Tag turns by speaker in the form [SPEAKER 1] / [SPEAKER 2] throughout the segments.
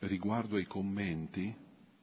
[SPEAKER 1] riguardo ai commenti,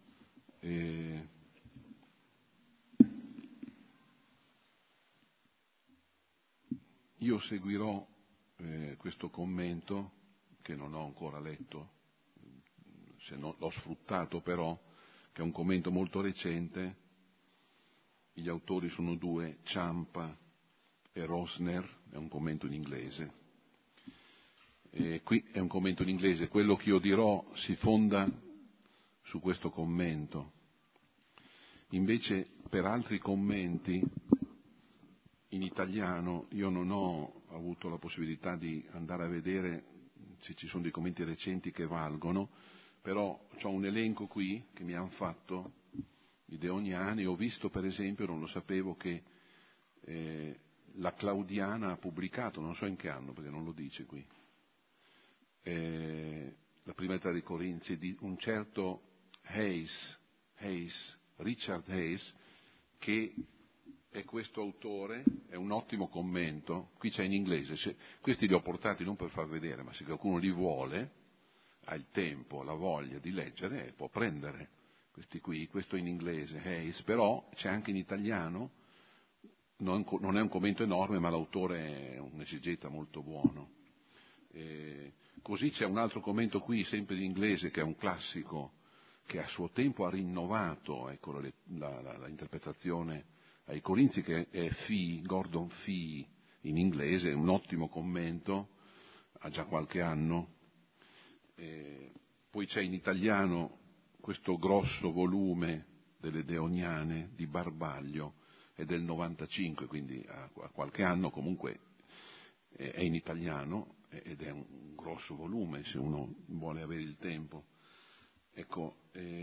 [SPEAKER 1] io seguirò questo commento che non ho ancora letto, se non l'ho sfruttato però, che è un commento molto recente. Gli autori sono due, Ciampa e Rosner, è un commento in inglese. Qui è un commento in inglese, quello che io dirò si fonda su questo commento. Invece per altri commenti in italiano io non ho avuto la possibilità di andare a vedere se ci sono dei commenti recenti che valgono, però ho un elenco qui che mi hanno fatto i deoniani. Ho visto per esempio, non lo sapevo, che la Claudiana ha pubblicato, non so in che anno perché non lo dice qui, la prima lettera dei Corinzi di un certo Richard Hayes, che è questo autore, è un ottimo commento. Qui c'è in inglese, questi li ho portati non per far vedere, ma se qualcuno li vuole, ha il tempo, la voglia di leggere, può prendere questi qui. Questo in inglese, Hayes, però c'è anche in italiano, non è un commento enorme, ma l'autore è un esegeta molto buono. Così c'è un altro commento qui, sempre in inglese, che è un classico, che a suo tempo ha rinnovato, ecco, la interpretazione ai Corinzi, che è Gordon Fee in inglese, un ottimo commento, ha già qualche anno. Poi c'è in italiano questo grosso volume delle Deoniane di Barbaglio, è del 95, quindi ha qualche anno, comunque è in italiano ed è un grosso volume se uno vuole avere il tempo. Ecco,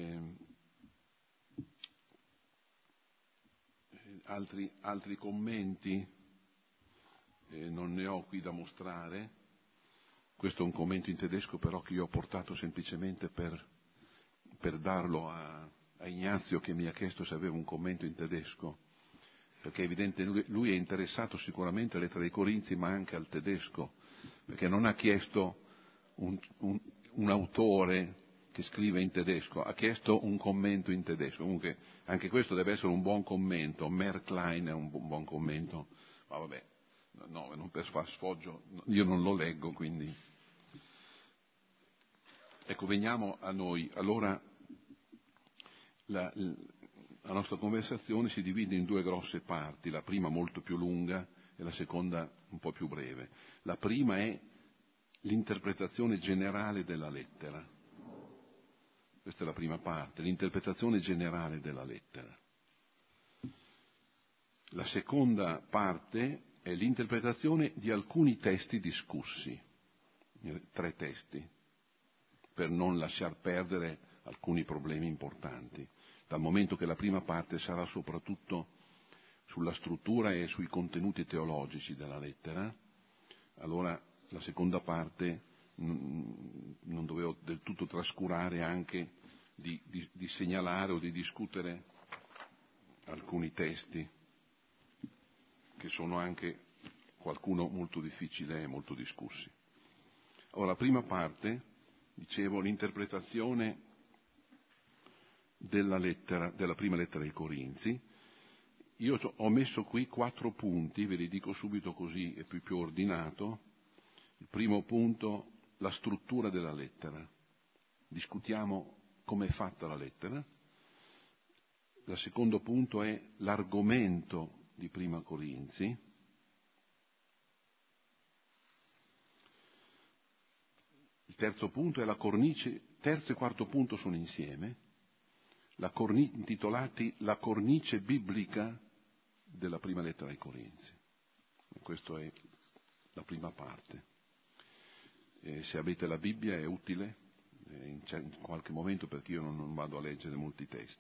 [SPEAKER 1] altri commenti non ne ho qui da mostrare. Questo è un commento in tedesco però che io ho portato semplicemente per darlo a Ignazio, che mi ha chiesto se aveva un commento in tedesco, perché è evidente lui è interessato sicuramente alla lettera dei Corinzi ma anche al tedesco, perché non ha chiesto un autore che scrive in tedesco, ha chiesto un commento in tedesco. Comunque anche questo deve essere un buon commento. Merklein è un buon commento, ma vabbè, no, non per far sfoggio, io non lo leggo, quindi. Ecco, veniamo a noi. Allora, la nostra conversazione si divide in due grosse parti, la prima molto più lunga e la seconda un po' più breve. La prima è l'interpretazione generale della lettera. Questa è la prima parte, l'interpretazione generale della lettera. La seconda parte è l'interpretazione di alcuni testi discussi, 3 testi, per non lasciar perdere alcuni problemi importanti, dal momento che la prima parte sarà soprattutto sulla struttura e sui contenuti teologici della lettera. Allora la seconda parte non dovevo del tutto trascurare anche di segnalare o di discutere alcuni testi che sono anche qualcuno molto difficile e molto discussi. Ora, la prima parte, dicevo, l'interpretazione della prima lettera ai Corinzi. Io ho messo qui 4 punti, ve li dico subito così è più ordinato. Il primo punto, la struttura della lettera. Discutiamo come è fatta la lettera. Il secondo punto è l'argomento di Prima Corinzi. Il terzo punto è la cornice, terzo e quarto punto sono insieme, intitolati La cornice biblica della prima lettera ai Corinzi. E questa è la prima parte. Se avete la Bibbia è utile in qualche momento, perché io non vado a leggere molti testi.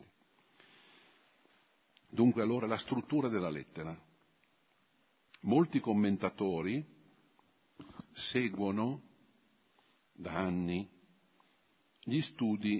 [SPEAKER 1] Dunque, allora, la struttura della lettera. Molti commentatori seguono da anni gli studi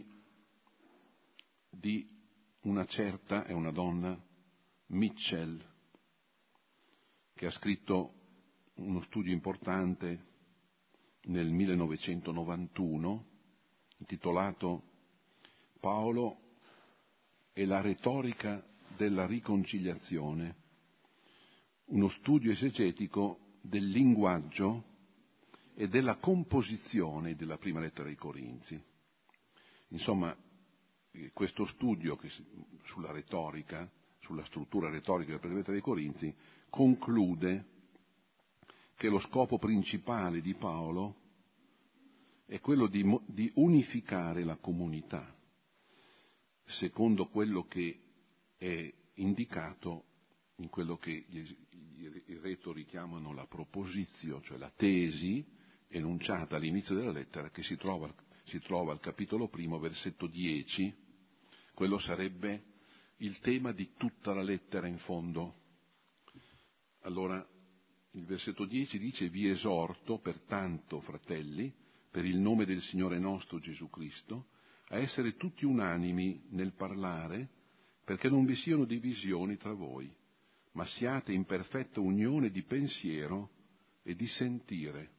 [SPEAKER 1] di una certa, è una donna, Mitchell, che ha scritto uno studio importante nel 1991 intitolato Paolo e la retorica della riconciliazione, uno studio esegetico del linguaggio e della composizione della prima lettera ai Corinzi. Insomma, questo studio sulla retorica, sulla struttura retorica della prima lettera ai Corinzi, conclude che lo scopo principale di Paolo è quello di unificare la comunità, secondo quello che è indicato in quello che i retori chiamano la proposizio, cioè la tesi enunciata all'inizio della lettera, che si trova al capitolo 1, versetto 10. Quello sarebbe il tema di tutta la lettera in fondo. Allora, il versetto 10 dice: vi esorto, pertanto, fratelli, per il nome del Signore nostro Gesù Cristo, a essere tutti unanimi nel parlare, perché non vi siano divisioni tra voi, ma siate in perfetta unione di pensiero e di sentire.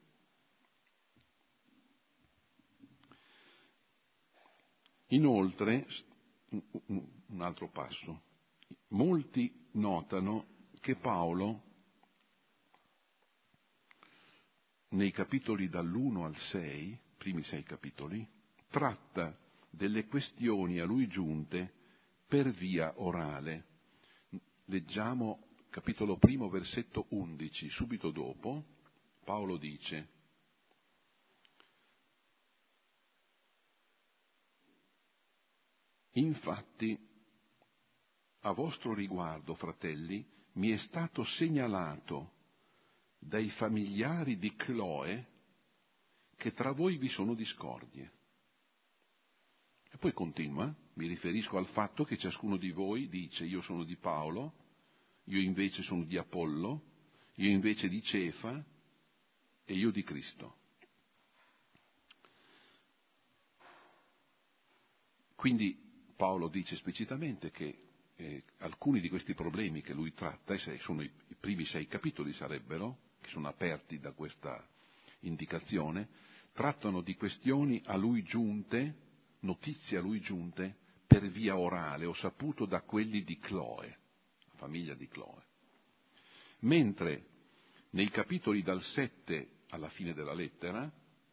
[SPEAKER 1] Inoltre, un altro passo, molti notano che Paolo, nei capitoli dall'1 al 6, primi 6 capitoli, tratta delle questioni a lui giunte per via orale. Leggiamo capitolo 1, versetto 11, subito dopo. Paolo dice: infatti, a vostro riguardo, fratelli, mi è stato segnalato dai familiari di Cloe che tra voi vi sono discordie. E poi continua: mi riferisco al fatto che ciascuno di voi dice: io sono di Paolo, io invece sono di Apollo, io invece di Cefa e io di Cristo. Quindi Paolo dice esplicitamente che alcuni di questi problemi che lui tratta, e sono i primi 6 capitoli sarebbero, che sono aperti da questa indicazione, trattano di questioni a lui giunte, notizie a lui giunte per via orale, ho saputo da quelli di Cloe, la famiglia di Cloe. Mentre nei capitoli dal 7 alla fine della lettera,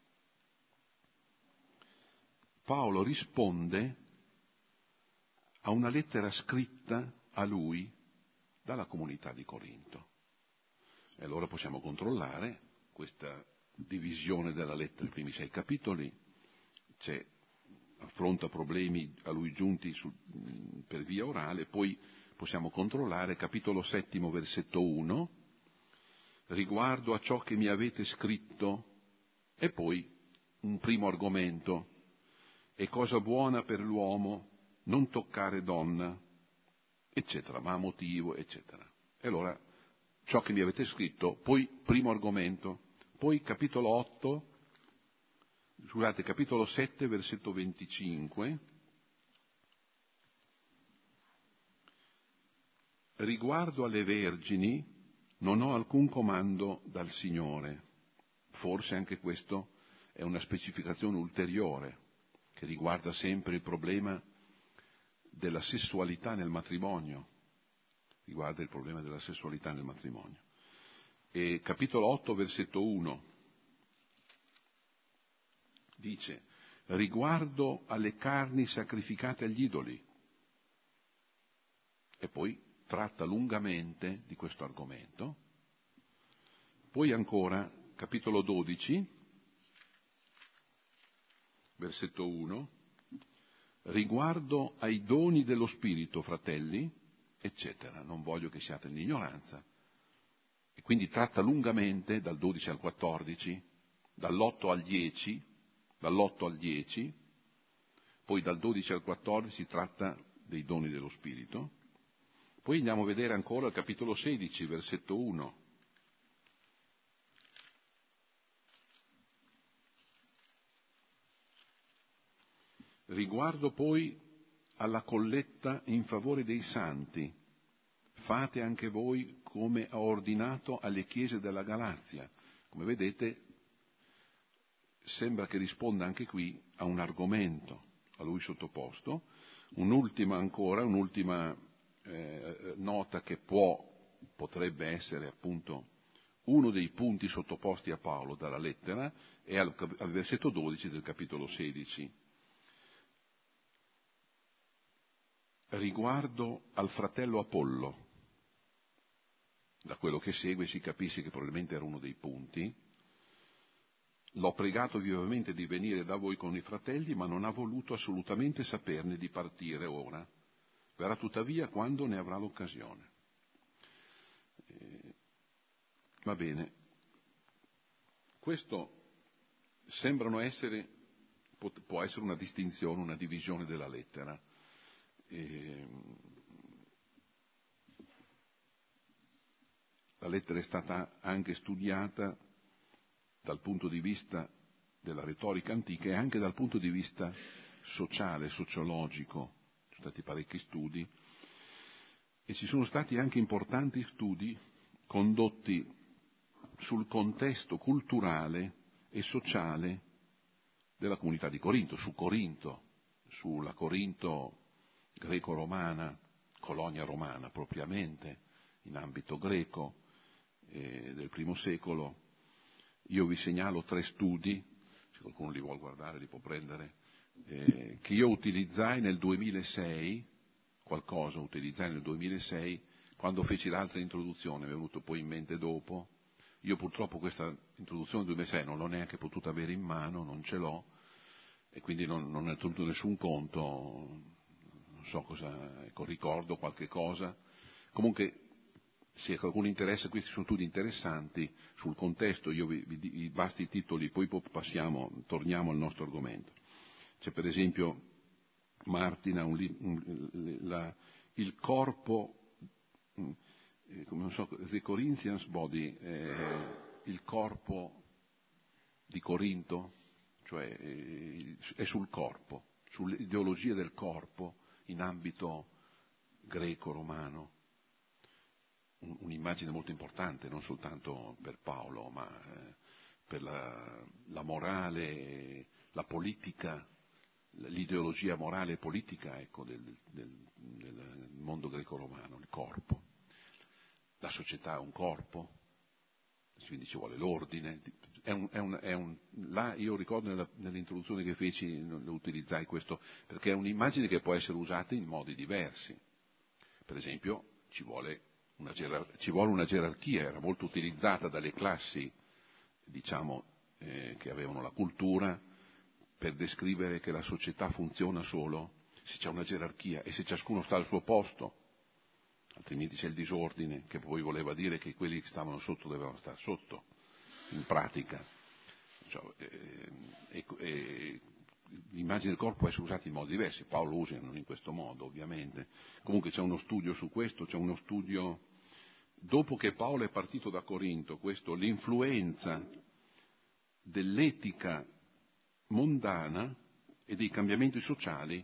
[SPEAKER 1] Paolo risponde a una lettera scritta a lui dalla comunità di Corinto. E allora possiamo controllare questa divisione della lettera, i primi 6 capitoli, affronta problemi a lui giunti per via orale, poi possiamo controllare capitolo 7, versetto 1, riguardo a ciò che mi avete scritto, e poi un primo argomento: è cosa buona per l'uomo non toccare donna, eccetera, ma a motivo, eccetera. E allora, ciò che mi avete scritto, poi primo argomento, poi capitolo 7, versetto 25, riguardo alle vergini non ho alcun comando dal Signore. Forse anche questo è una specificazione ulteriore, che riguarda sempre il problema della sessualità nel matrimonio. E capitolo 8, versetto 1, dice: riguardo alle carni sacrificate agli idoli. E poi tratta lungamente di questo argomento. Poi ancora, capitolo 12, versetto 1, riguardo ai doni dello Spirito, fratelli, eccetera, non voglio che siate in ignoranza. E quindi tratta lungamente dal 12 al 14, dall'8 al 10, poi dal 12 al 14 tratta dei doni dello Spirito. Poi andiamo a vedere ancora il capitolo 16, versetto 1. Riguardo poi alla colletta in favore dei santi, fate anche voi come ha ordinato alle chiese della Galazia. Come vedete, sembra che risponda anche qui a un argomento a lui sottoposto. Un'ultima nota che potrebbe essere appunto uno dei punti sottoposti a Paolo dalla lettera è al versetto 12 del capitolo 16. Riguardo al fratello Apollo, da quello che segue si capisce che probabilmente era uno dei punti. L'ho pregato vivamente di venire da voi con i fratelli, ma non ha voluto assolutamente saperne di partire ora. Verrà tuttavia quando ne avrà l'occasione. Va bene. Questo sembrano essere, può essere una distinzione, una divisione della lettera. La lettera è stata anche studiata dal punto di vista della retorica antica e anche dal punto di vista sociale, sociologico. Ci sono stati parecchi studi e ci sono stati anche importanti studi condotti sul contesto culturale e sociale della comunità di Corinto, sulla Corinto greco-romana, colonia romana propriamente, in ambito greco del primo secolo. Io vi segnalo 3 studi, se qualcuno li vuol guardare li può prendere, che io utilizzai nel 2006, quando feci l'altra introduzione, mi è venuto poi in mente dopo. Io purtroppo questa introduzione del 2006 non l'ho neanche potuta avere in mano, non ce l'ho, e quindi non ne ho tenuto nessun conto, non so cosa, ricordo qualche cosa. Comunque, se qualcuno interessa, questi sono studi interessanti sul contesto, io vi basta i titoli, poi torniamo al nostro argomento. C'è per esempio Martina, il corpo, come non so, The Corinthians Body, il corpo di Corinto, cioè è sul corpo, sull'ideologia del corpo in ambito greco-romano. Un'immagine molto importante, non soltanto per Paolo, ma per la morale, la politica, l'ideologia morale e politica, ecco, del mondo greco-romano, il corpo. La società è un corpo, quindi ci vuole l'ordine. Là io ricordo nell'introduzione che feci, lo utilizzai questo, perché è un'immagine che può essere usata in modi diversi. Per esempio, ci vuole una gerarchia, era molto utilizzata dalle classi, diciamo, che avevano la cultura, per descrivere che la società funziona solo se c'è una gerarchia e se ciascuno sta al suo posto, altrimenti c'è il disordine, che poi voleva dire che quelli che stavano sotto dovevano stare sotto, in pratica. L'immagine del corpo può essere usata in modi diversi, Paolo usa non in questo modo ovviamente. Comunque c'è uno studio su questo, c'è uno studio, dopo che Paolo è partito da Corinto, l'influenza dell'etica mondana e dei cambiamenti sociali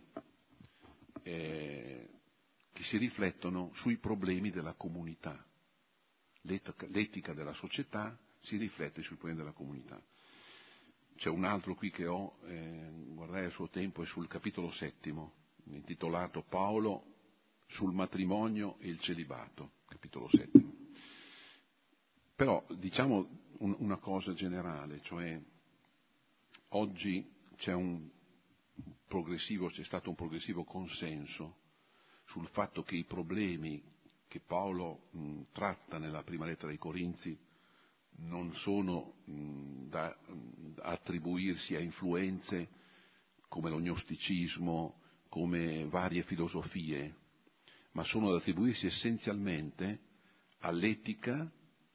[SPEAKER 1] che si riflettono sui problemi della comunità. L'etica della società si riflette sui problemi della comunità. C'è un altro qui che guardai a suo tempo, è sul capitolo 7, intitolato Paolo sul matrimonio e il celibato, capitolo 7. Però diciamo una cosa generale, cioè oggi c'è stato un progressivo consenso sul fatto che i problemi che Paolo tratta nella prima lettera ai Corinzi non sono da attribuirsi a influenze come lo gnosticismo, come varie filosofie, ma sono da attribuirsi essenzialmente all'etica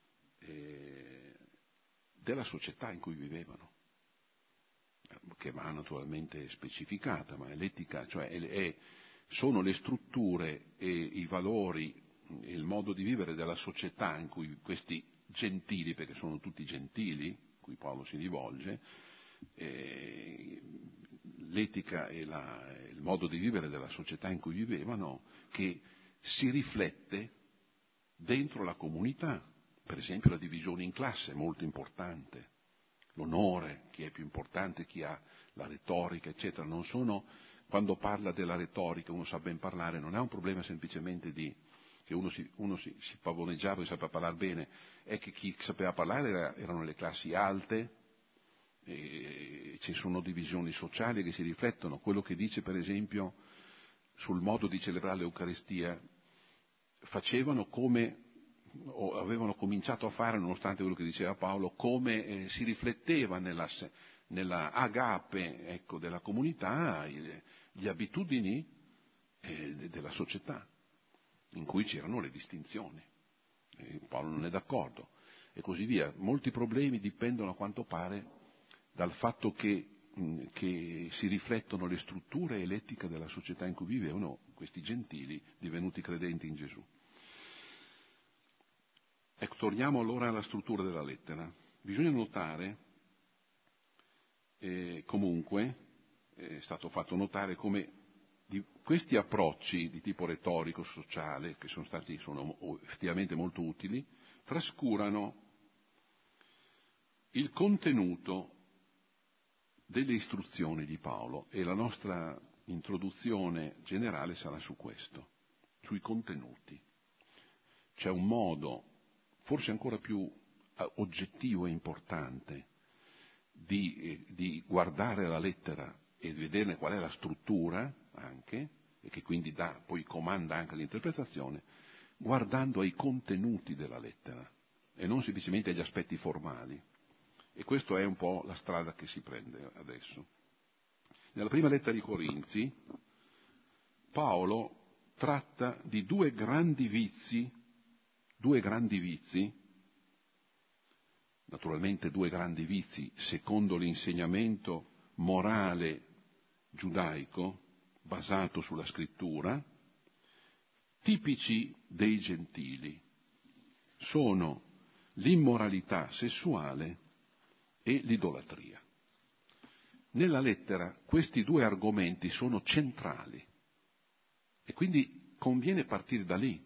[SPEAKER 1] della società in cui vivevano, che va naturalmente specificata, ma è l'etica, cioè sono le strutture e i valori e il modo di vivere della società in cui questi gentili, perché sono tutti gentili, a cui Paolo si rivolge, l'etica e il modo di vivere della società in cui vivevano, che si riflette dentro la comunità. Per esempio la divisione in classe è molto importante, l'onore, chi è più importante, chi ha la retorica, eccetera. Non sono, quando parla della retorica, uno sa ben parlare, non è un problema semplicemente che uno si pavoneggiava e sapeva parlare bene, è che chi sapeva parlare erano le classi alte, e ci sono divisioni sociali che si riflettono. Quello che dice, per esempio, sul modo di celebrare l'Eucaristia, facevano come, o avevano cominciato a fare, nonostante quello che diceva Paolo, come si rifletteva nella agape, ecco, della comunità, le abitudini della società, in cui c'erano le distinzioni. Paolo non è d'accordo, e così via. Molti problemi dipendono, a quanto pare, dal fatto che si riflettono le strutture e l'etica della società in cui vivevano questi gentili divenuti credenti in Gesù. Ecco, torniamo allora alla struttura della lettera. Bisogna notare, comunque, è stato fatto notare come questi approcci di tipo retorico, sociale, che sono effettivamente molto utili, trascurano il contenuto delle istruzioni di Paolo, e la nostra introduzione generale sarà su questo, sui contenuti. C'è un modo, forse ancora più oggettivo e importante, di guardare la lettera e vederne qual è la struttura anche, e che quindi poi comanda anche l'interpretazione, guardando ai contenuti della lettera e non semplicemente agli aspetti formali. E questa è un po' la strada che si prende adesso. Nella prima lettera ai Corinzi, Paolo tratta di due grandi vizi, naturalmente due grandi vizi secondo l'insegnamento morale giudaico basato sulla scrittura, tipici dei gentili. Sono l'immoralità sessuale e l'idolatria. Nella lettera questi due argomenti sono centrali e quindi conviene partire da lì,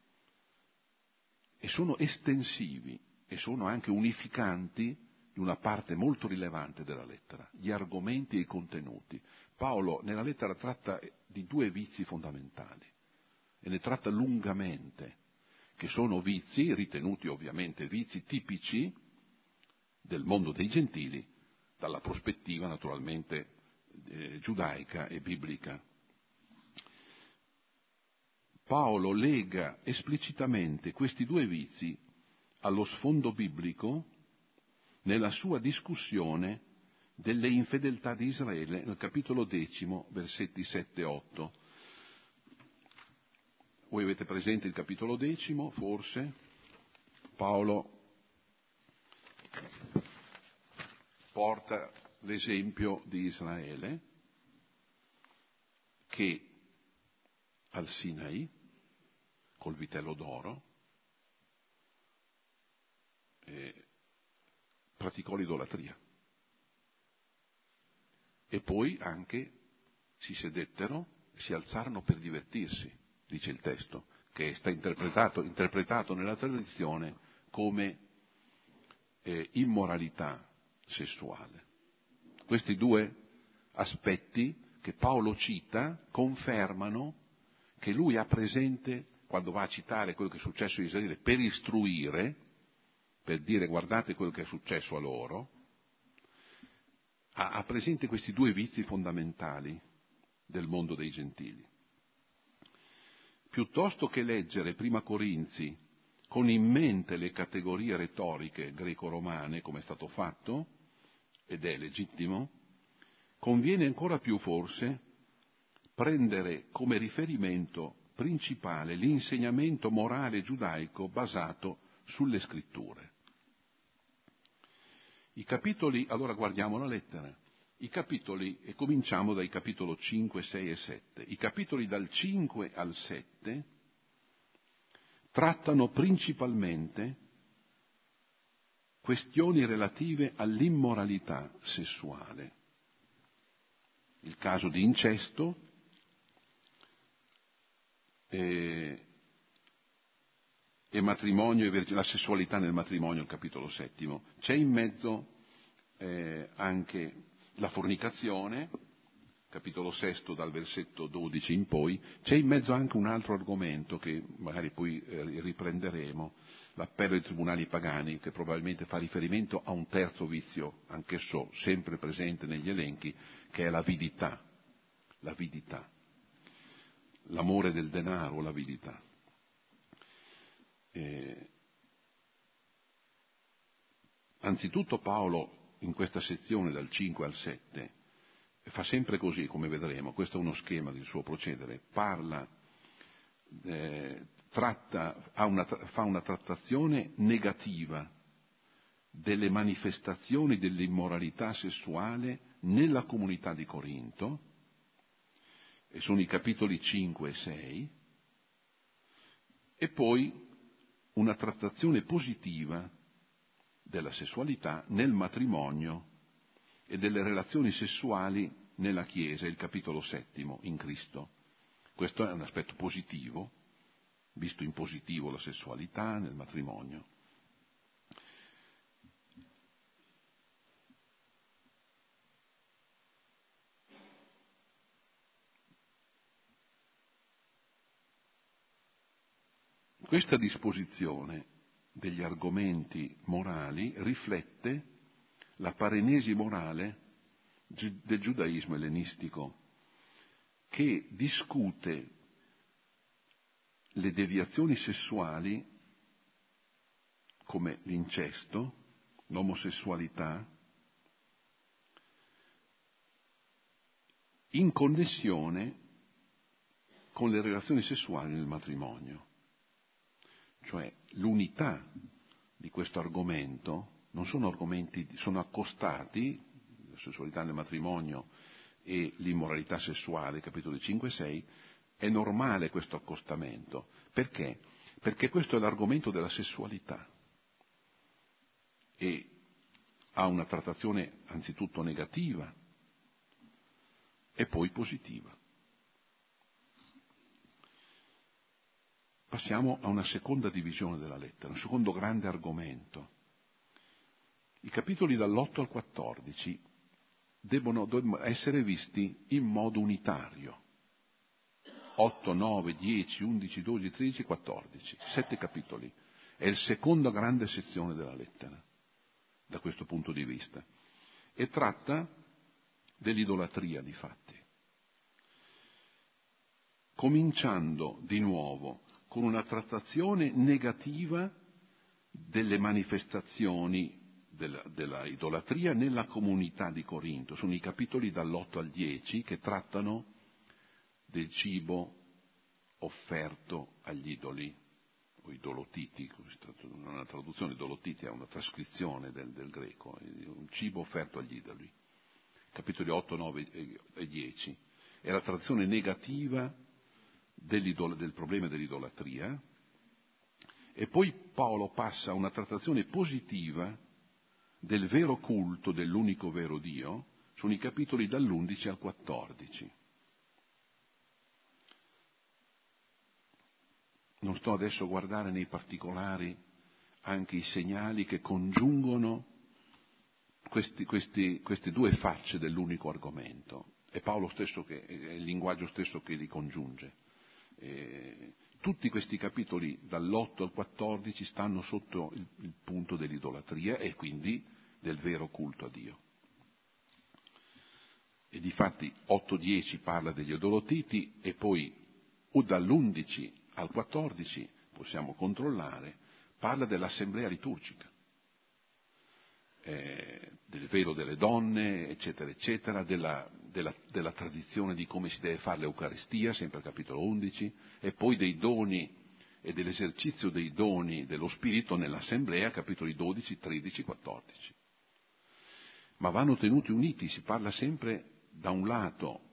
[SPEAKER 1] e sono estensivi e sono anche unificanti di una parte molto rilevante della lettera, gli argomenti e i contenuti. Paolo nella lettera tratta di due vizi fondamentali e ne tratta lungamente, che sono vizi, ritenuti ovviamente vizi tipici del mondo dei gentili, dalla prospettiva naturalmente giudaica e biblica. Paolo lega esplicitamente questi due vizi allo sfondo biblico nella sua discussione delle infedeltà di Israele nel capitolo 10, versetti 7 e 8. Voi avete presente il capitolo 10, forse? Paolo porta l'esempio di Israele che al Sinai, col vitello d'oro, praticò l'idolatria. E poi anche si sedettero, si alzarono per divertirsi, dice il testo, che sta interpretato nella tradizione come immoralità sessuale. Questi due aspetti che Paolo cita confermano che lui ha presente, quando va a citare quello che è successo in Israele per istruire, per dire guardate quello che è successo a loro, ha presente questi due vizi fondamentali del mondo dei gentili. Piuttosto che leggere Prima Corinzi con in mente le categorie retoriche greco-romane, come è stato fatto, ed è legittimo, conviene ancora più forse prendere come riferimento principale l'insegnamento morale giudaico basato sulle scritture. I capitoli, allora guardiamo la lettera, i capitoli, e cominciamo dai capitoli 5, 6 e 7. I capitoli dal 5 al 7 trattano principalmente questioni relative all'immoralità sessuale, il caso di incesto e matrimonio e la sessualità nel matrimonio, il capitolo 7. C'è in mezzo anche la fornicazione, capitolo 6 dal versetto 12 in poi. C'è in mezzo anche un altro argomento che magari poi riprenderemo, l'appello ai tribunali pagani, che probabilmente fa riferimento a un terzo vizio, anch'esso sempre presente negli elenchi, che è l'avidità, l'amore del denaro, l'avidità. Anzitutto Paolo in questa sezione dal 5 al 7 fa sempre così, come vedremo, questo è uno schema del suo procedere, parla, fa una trattazione negativa delle manifestazioni dell'immoralità sessuale nella comunità di Corinto, e sono i capitoli 5 e 6, e poi una trattazione positiva della sessualità nel matrimonio e delle relazioni sessuali nella Chiesa, il capitolo 7 in Cristo. Questo è un aspetto positivo, visto in positivo la sessualità nel matrimonio. Questa disposizione degli argomenti morali riflette la parenesi morale del giudaismo ellenistico, che discute le deviazioni sessuali come l'incesto, l'omosessualità, in connessione con le relazioni sessuali nel matrimonio. Cioè l'unità di questo argomento non sono argomenti, sono accostati, la sessualità nel matrimonio e l'immoralità sessuale, capitoli 5 e 6, è normale questo accostamento. Perché? Perché questo è l'argomento della sessualità e ha una trattazione anzitutto negativa e poi positiva. Passiamo a una seconda divisione della lettera, un secondo grande argomento. I capitoli dall'8 al 14 devono essere visti in modo unitario. 8, 9, 10, 11, 12, 13, 14, 7 capitoli. È il seconda grande sezione della lettera, da questo punto di vista. E tratta dell'idolatria, difatti. Cominciando di nuovo con una trattazione negativa delle manifestazioni della idolatria nella comunità di Corinto. Sono i capitoli dall'8 al 10 che trattano del cibo offerto agli idoli, o idolotiti, non è una traduzione, idolotiti è una trascrizione del greco, un cibo offerto agli idoli. Capitoli 8, 9 e 10. È la traduzione negativa del problema dell'idolatria, e poi Paolo passa a una trattazione positiva del vero culto dell'unico vero Dio, sono i capitoli dall'11 al 14. Non sto adesso a guardare nei particolari anche i segnali che congiungono queste due facce dell'unico argomento. È Paolo stesso è il linguaggio stesso che li congiunge. Tutti questi capitoli dall'8 al 14 stanno sotto il punto dell'idolatria e quindi del vero culto a Dio. E difatti 8-10 parla degli idolotiti e poi dall'11 al 14, possiamo controllare, parla dell'assemblea liturgica, del velo delle donne, eccetera, eccetera, della tradizione di come si deve fare l'Eucaristia, sempre al capitolo 11, e poi dei doni e dell'esercizio dei doni dello Spirito nell'assemblea, capitoli 12, 13, 14. Ma vanno tenuti uniti, si parla sempre da un lato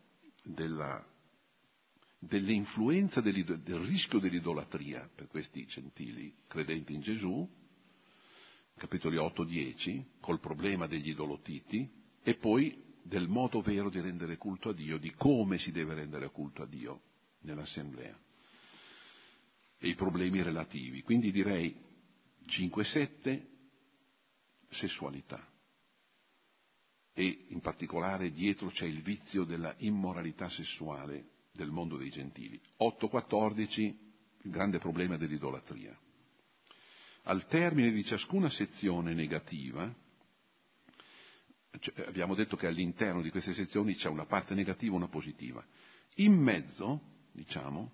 [SPEAKER 1] dell'influenza del rischio dell'idolatria per questi gentili credenti in Gesù, capitoli 8-10, col problema degli idolotiti, e poi del modo vero di rendere culto a Dio, di come si deve rendere culto a Dio nell'assemblea, e i problemi relativi. Quindi direi 5-7, sessualità. e in particolare dietro c'è il vizio della immoralità sessuale del mondo dei gentili. 8.14, il grande problema dell'idolatria. Al termine di ciascuna sezione negativa, abbiamo detto che all'interno di queste sezioni c'è una parte negativa e una positiva. In mezzo, diciamo,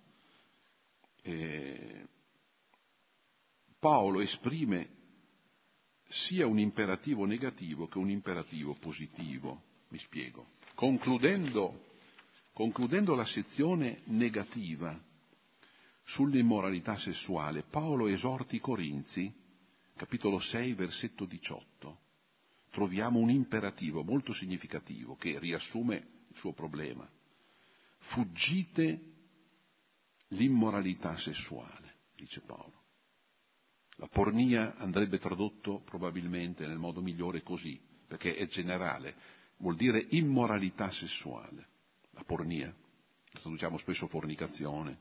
[SPEAKER 1] Paolo esprime sia un imperativo negativo che un imperativo positivo. Mi spiego. Concludendo la sezione negativa sull'immoralità sessuale, Paolo esorta i Corinzi, capitolo 6, versetto 18. Troviamo un imperativo molto significativo che riassume il suo problema. Fuggite l'immoralità sessuale, dice Paolo. La pornia andrebbe tradotto probabilmente nel modo migliore così, perché è generale, vuol dire immoralità sessuale, la pornia, la traduciamo spesso fornicazione.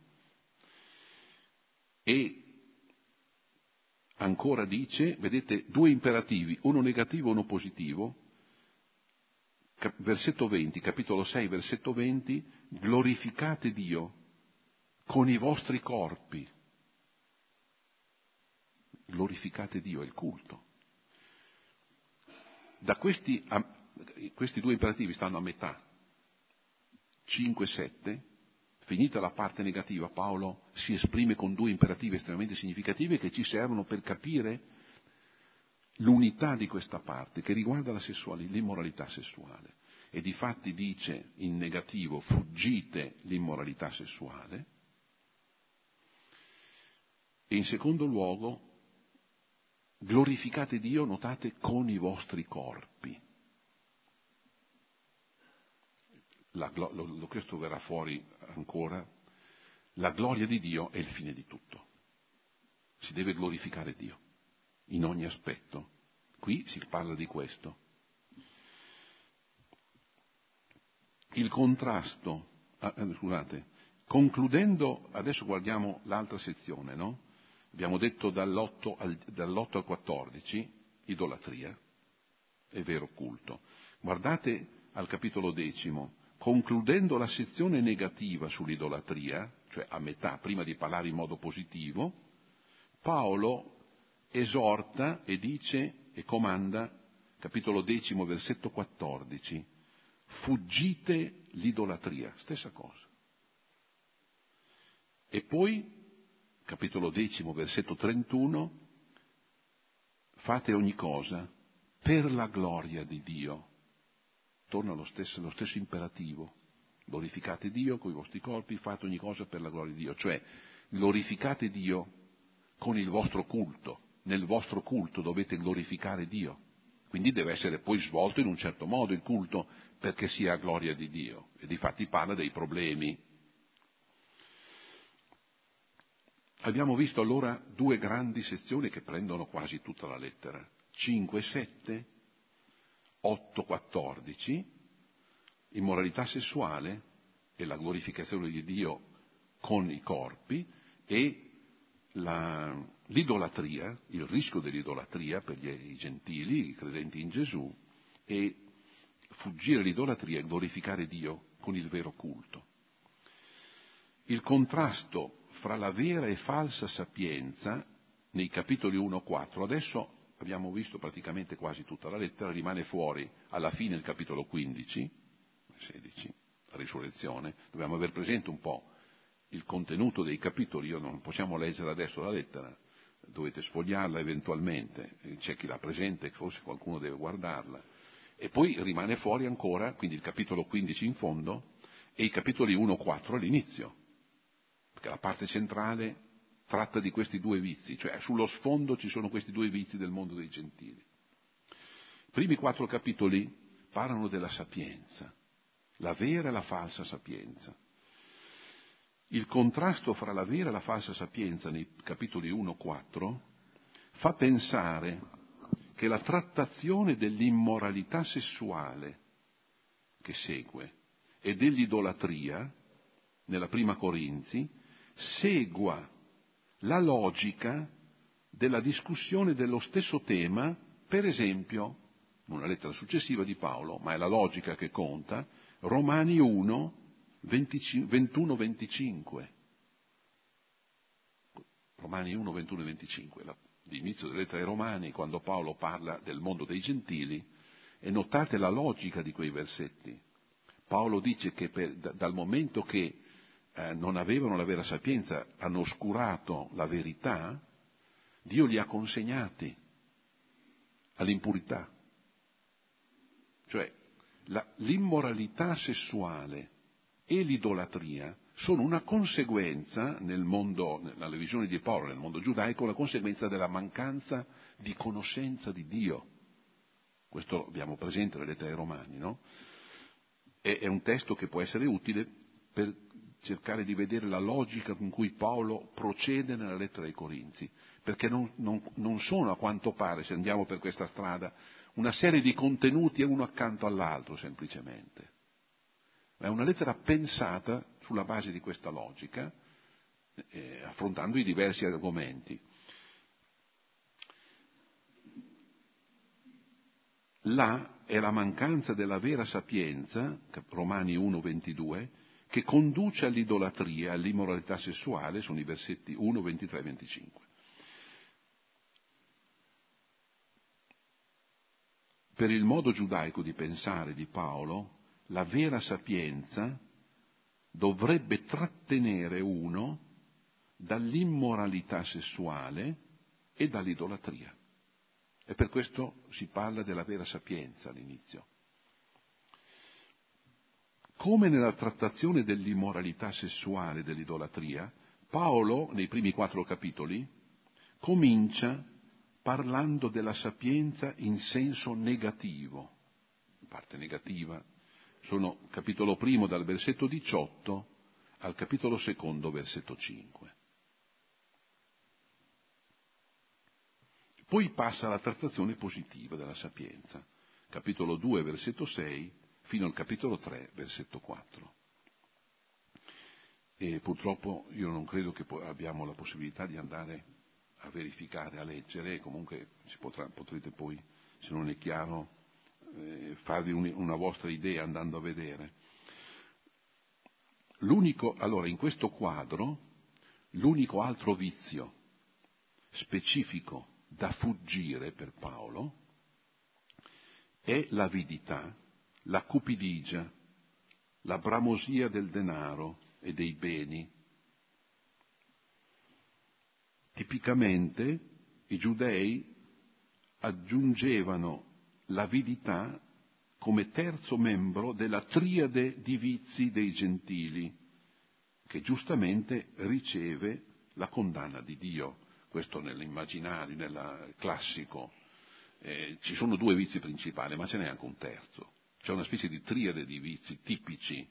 [SPEAKER 1] E ancora dice, vedete, due imperativi, uno negativo e uno positivo, versetto 20, capitolo 6, versetto 20, glorificate Dio con i vostri corpi. Glorificate Dio, è il culto. Da questi due imperativi stanno a metà, 5-7, finita la parte negativa, Paolo si esprime con due imperativi estremamente significativi che ci servono per capire l'unità di questa parte che riguarda l'immoralità sessuale. E difatti dice in negativo: fuggite l'immoralità sessuale. E in secondo luogo, glorificate Dio, notate, con i vostri corpi. Questo verrà fuori ancora. La gloria di Dio è il fine di tutto. Si deve glorificare Dio in ogni aspetto. Qui si parla di questo. Il contrasto, concludendo, adesso guardiamo l'altra sezione, no? Abbiamo detto dall'8 al 14, idolatria e vero culto. Guardate al capitolo 10, concludendo la sezione negativa sull'idolatria, cioè a metà, prima di parlare in modo positivo, Paolo esorta e dice e comanda, capitolo 10, versetto 14, fuggite l'idolatria, stessa cosa. E poi, capitolo 10, versetto 31, fate ogni cosa per la gloria di Dio. Torna lo stesso imperativo. Glorificate Dio con i vostri corpi, fate ogni cosa per la gloria di Dio. Cioè, glorificate Dio con il vostro culto. Nel vostro culto dovete glorificare Dio. Quindi deve essere poi svolto in un certo modo il culto perché sia a gloria di Dio. E difatti parla dei problemi. Abbiamo visto allora due grandi sezioni che prendono quasi tutta la lettera. 5-7, 8-14, immoralità sessuale e la glorificazione di Dio con i corpi, e l'idolatria, il rischio dell'idolatria per i gentili, i credenti in Gesù, e fuggire l'idolatria e glorificare Dio con il vero culto. Il contrasto fra la vera e falsa sapienza nei capitoli 1-4, adesso abbiamo visto praticamente quasi tutta la lettera, rimane fuori alla fine il capitolo 15, 16, la risurrezione. Dobbiamo aver presente un po' il contenuto dei capitoli, non possiamo leggere adesso la lettera, dovete sfogliarla eventualmente, c'è chi la presenta e forse qualcuno deve guardarla. E poi rimane fuori ancora, quindi il capitolo 15 in fondo e i capitoli 1-4 all'inizio, perché la parte centrale tratta di questi due vizi, cioè sullo sfondo ci sono questi due vizi del mondo dei gentili. I primi 4 capitoli parlano della sapienza, la vera e la falsa sapienza. Il contrasto fra la vera e la falsa sapienza nei capitoli 1-4 fa pensare che la trattazione dell'immoralità sessuale che segue e dell'idolatria nella prima Corinzi segua la logica della discussione dello stesso tema, per esempio, una lettera successiva di Paolo, ma è la logica che conta, Romani 1, 21-25. Romani 1, 21 e 25, l'inizio della lettera ai Romani, quando Paolo parla del mondo dei gentili, e notate la logica di quei versetti. Paolo dice che dal momento che non avevano la vera sapienza, hanno oscurato la verità, Dio li ha consegnati all'impurità. Cioè, l'immoralità sessuale e l'idolatria sono una conseguenza nel mondo, nella visione di Paolo, nel mondo giudaico, una conseguenza della mancanza di conoscenza di Dio. Questo lo abbiamo presente nelle lettere ai Romani, no? È un testo che può essere utile per cercare di vedere la logica con cui Paolo procede nella lettera ai Corinzi, perché non sono, a quanto pare, se andiamo per questa strada, una serie di contenuti uno accanto all'altro semplicemente. È una lettera pensata sulla base di questa logica, affrontando i diversi argomenti. Là è la mancanza della vera sapienza, Romani 1,22, che conduce all'idolatria, all'immoralità sessuale, sono i versetti 1, 23 e 25. Per il modo giudaico di pensare di Paolo, la vera sapienza dovrebbe trattenere uno dall'immoralità sessuale e dall'idolatria. E per questo si parla della vera sapienza all'inizio. Come nella trattazione dell'immoralità sessuale e dell'idolatria, Paolo, nei primi 4 capitoli, comincia parlando della sapienza in senso negativo. Parte negativa sono capitolo 1 dal versetto 18 al capitolo 2 versetto 5. Poi passa alla trattazione positiva della sapienza, capitolo 2 versetto 6 fino al capitolo 3 versetto 4. E purtroppo io non credo che abbiamo la possibilità di andare a verificare, a leggere, comunque potrete poi, se non è chiaro, farvi una vostra idea andando a vedere. Allora, in questo quadro, l'unico altro vizio specifico da fuggire per Paolo è l'avidità, la cupidigia, la bramosia del denaro e dei beni. Tipicamente i giudei aggiungevano l'avidità come terzo membro della triade di vizi dei gentili, che giustamente riceve la condanna di Dio. Questo nell'immaginario, nel classico. Ci sono 2 vizi principali, ma ce n'è anche un terzo. C'è una specie di triade di vizi tipici.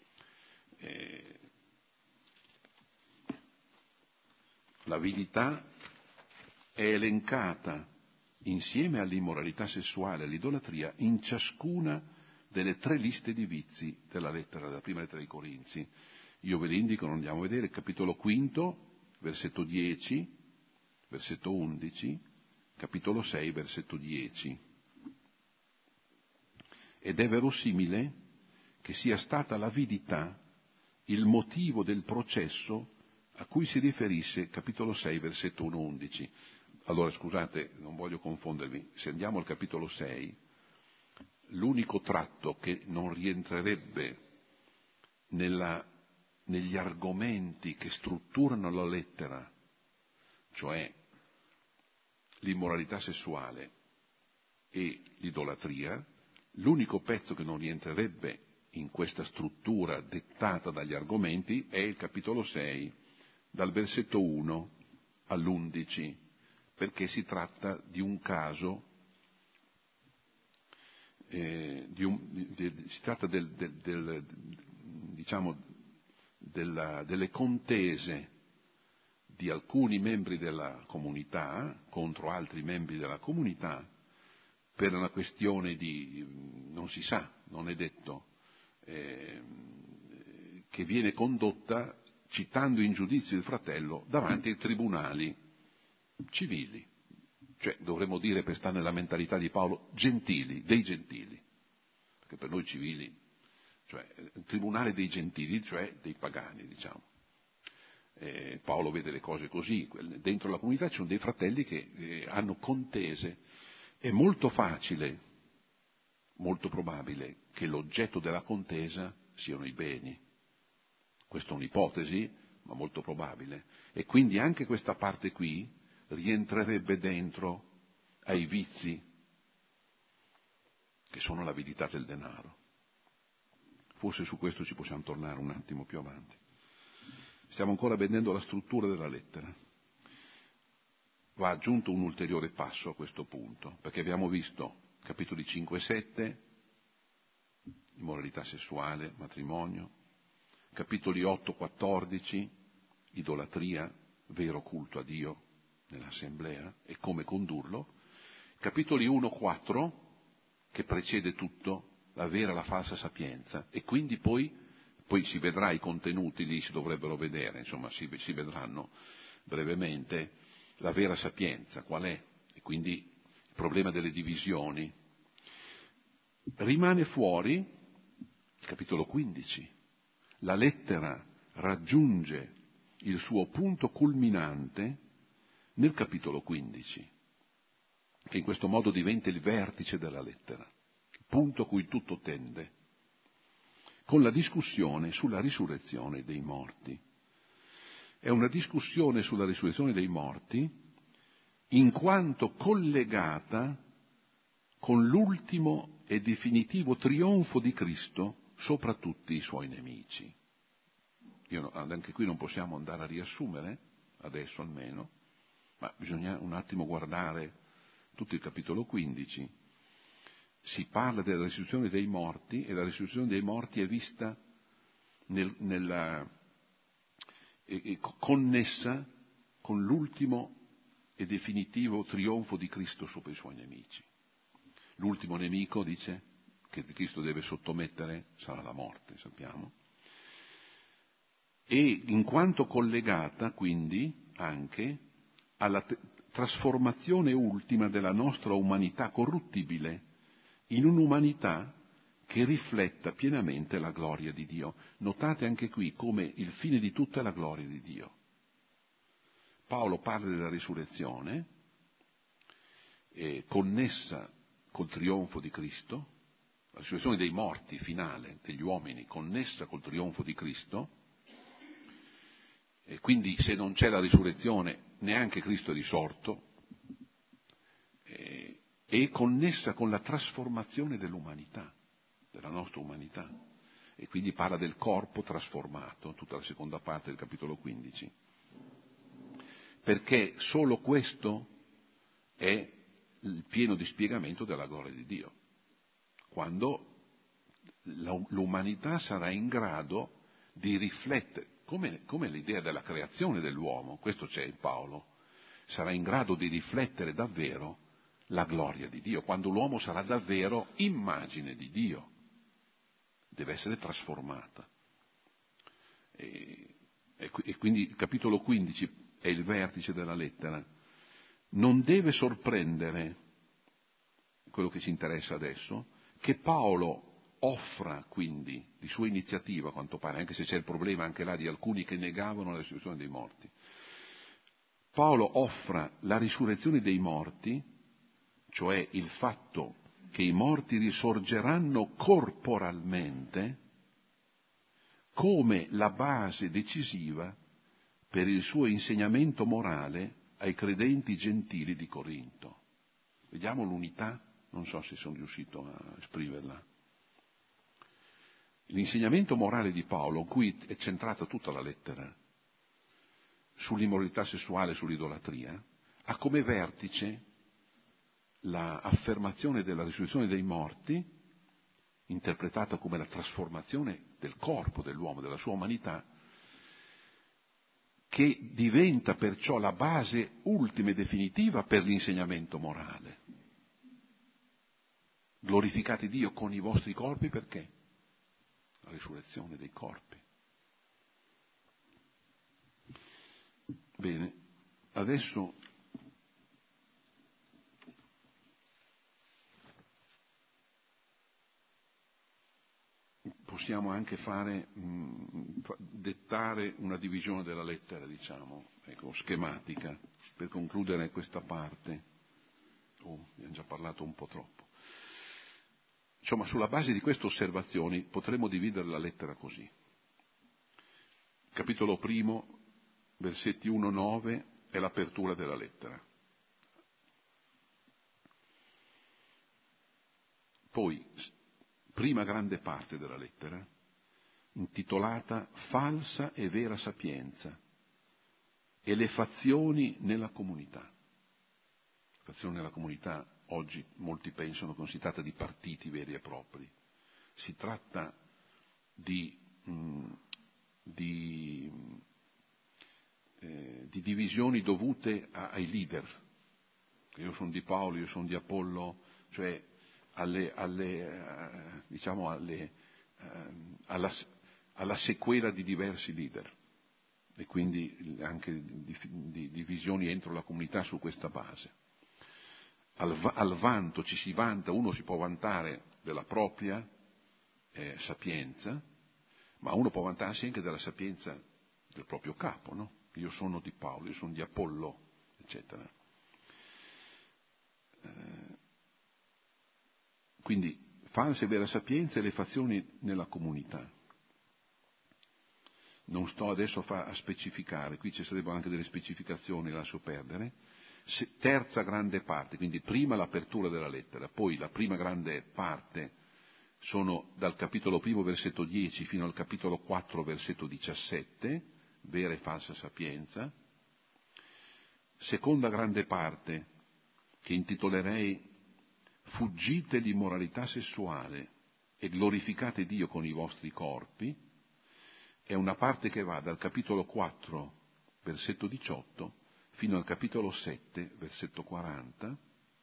[SPEAKER 1] L'avidità è elencata insieme all'immoralità sessuale e all'idolatria in ciascuna delle 3 liste di vizi della prima lettera ai Corinzi. Io ve le indico, non andiamo a vedere, capitolo 5, versetto 10, versetto 11, capitolo 6, versetto 10. Ed è verosimile che sia stata l'avidità il motivo del processo a cui si riferisce capitolo 6, versetto 1-11. Allora, scusate, non voglio confondervi, se andiamo al capitolo 6, l'unico tratto che non rientrerebbe negli argomenti che strutturano la lettera, cioè l'immoralità sessuale e l'idolatria, l'unico pezzo che non rientrerebbe in questa struttura dettata dagli argomenti è il capitolo 6, dal versetto 1 all'11, perché si tratta di un caso, si tratta delle contese di alcuni membri della comunità contro altri membri della comunità per una questione non si sa, non è detto, che viene condotta citando in giudizio il fratello davanti ai tribunali civili, cioè dovremmo dire, per stare nella mentalità di Paolo, gentili, dei gentili, perché per noi civili, cioè il tribunale dei gentili, cioè dei pagani, diciamo. Paolo vede le cose così, dentro la comunità ci sono dei fratelli che hanno contese, è molto facile, molto probabile che l'oggetto della contesa siano i beni. Questa è un'ipotesi, ma molto probabile. E quindi anche questa parte qui rientrerebbe dentro ai vizi che sono l'avidità del denaro. Forse su questo ci possiamo tornare un attimo più avanti. Stiamo ancora vedendo la struttura della lettera. Va aggiunto un ulteriore passo a questo punto, perché abbiamo visto capitoli 5 e 7, immoralità sessuale, matrimonio, capitoli 8-14, idolatria, vero culto a Dio nell'assemblea e come condurlo, capitoli 1-4, che precede tutto, la vera e la falsa sapienza, e quindi poi si vedrà i contenuti, lì si dovrebbero vedere, insomma si vedranno brevemente la vera sapienza, qual è, e quindi il problema delle divisioni. Rimane fuori il capitolo 15. La lettera raggiunge il suo punto culminante nel capitolo 15, che in questo modo diventa il vertice della lettera, il punto a cui tutto tende, con la discussione sulla risurrezione dei morti. È una discussione sulla risurrezione dei morti in quanto collegata con l'ultimo e definitivo trionfo di Cristo sopra tutti i suoi nemici. Anche qui non possiamo andare a riassumere, adesso almeno, ma bisogna un attimo guardare tutto il capitolo 15. Si parla della risurrezione dei morti e la risurrezione dei morti è vista connessa con l'ultimo e definitivo trionfo di Cristo sopra i suoi nemici. L'ultimo nemico, dice, che Cristo deve sottomettere sarà la morte, sappiamo. E in quanto collegata quindi anche alla trasformazione ultima della nostra umanità corruttibile in un'umanità che rifletta pienamente la gloria di Dio. Notate anche qui come il fine di tutto è la gloria di Dio. Paolo parla della risurrezione, connessa col trionfo di Cristo, la risurrezione dei morti finale degli uomini, connessa col trionfo di Cristo, e quindi se non c'è la risurrezione neanche Cristo è risorto, e connessa con la trasformazione dell'umanità, della nostra umanità, e quindi parla del corpo trasformato, tutta la seconda parte del capitolo 15, perché solo questo è il pieno dispiegamento della gloria di Dio, quando l'umanità sarà in grado di riflettere, come l'idea della creazione dell'uomo, questo c'è in Paolo, sarà in grado di riflettere davvero la gloria di Dio, quando l'uomo sarà davvero immagine di Dio, deve essere trasformata. E quindi il capitolo 15 è il vertice della lettera. Non deve sorprendere, quello che ci interessa adesso, che Paolo offra quindi di sua iniziativa, a quanto pare, anche se c'è il problema anche là di alcuni che negavano la risurrezione dei morti, Paolo offra la risurrezione dei morti, cioè il fatto che i morti risorgeranno corporalmente, come la base decisiva per il suo insegnamento morale ai credenti gentili di Corinto. Vediamo l'unità, non so se sono riuscito a esprimerla. L'insegnamento morale di Paolo, in cui è centrata tutta la lettera, sull'immoralità sessuale, sull'idolatria, ha come vertice l'affermazione della risurrezione dei morti, interpretata come la trasformazione del corpo dell'uomo, della sua umanità, che diventa perciò la base ultima e definitiva per l'insegnamento morale. Glorificate Dio con i vostri corpi perché? La risurrezione dei corpi. Bene, adesso possiamo anche dettare una divisione della lettera, diciamo, schematica, per concludere questa parte. Abbiamo già parlato un po' troppo. Insomma, sulla base di queste osservazioni potremmo dividere la lettera così. Capitolo primo, versetti 1-9, è l'apertura della lettera. Poi, prima grande parte della lettera, intitolata Falsa e vera sapienza e le fazioni nella comunità. Le fazioni nella comunità, oggi molti pensano che si tratta di partiti veri e propri. Si tratta di divisioni dovute ai leader. Io sono di Paolo, io sono di Apollo, cioè alla sequela di diversi leader, e quindi anche di divisioni entro la comunità su questa base. Al vanto ci si vanta, uno si può vantare della propria sapienza, ma uno può vantarsi anche della sapienza del proprio capo, no? Io sono di Paolo, io sono di Apollo, eccetera. Quindi falsa e vera sapienza e le fazioni nella comunità. Non sto adesso a specificare, qui ci sarebbero anche delle specificazioni, lascio perdere. Terza grande parte, quindi prima l'apertura della lettera, poi la prima grande parte sono dal capitolo 1 versetto 10 fino al capitolo 4 versetto 17, vera e falsa sapienza. Seconda grande parte, che intitolerei Fuggite l'immoralità sessuale e glorificate Dio con i vostri corpi, è una parte che va dal capitolo 4 versetto 18 fino al capitolo 7 versetto 40.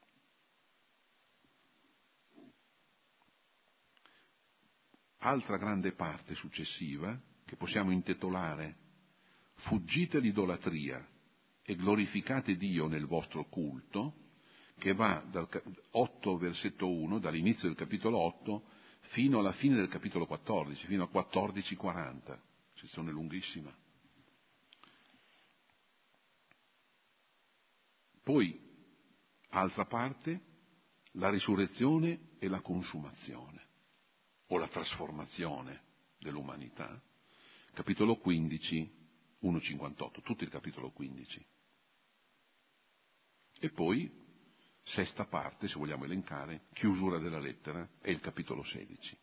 [SPEAKER 1] Altra grande parte successiva, che possiamo intitolare Fuggite l'idolatria e glorificate Dio nel vostro culto, che va dal 8 versetto 1, dall'inizio del capitolo 8 fino alla fine del capitolo 14, fino al 14:40, sezione lunghissima. Poi, altra parte, la risurrezione e la consumazione, o la trasformazione dell'umanità, capitolo 15, 1:58, tutto il capitolo 15. E poi, sesta parte, se vogliamo elencare, chiusura della lettera, è il capitolo 16.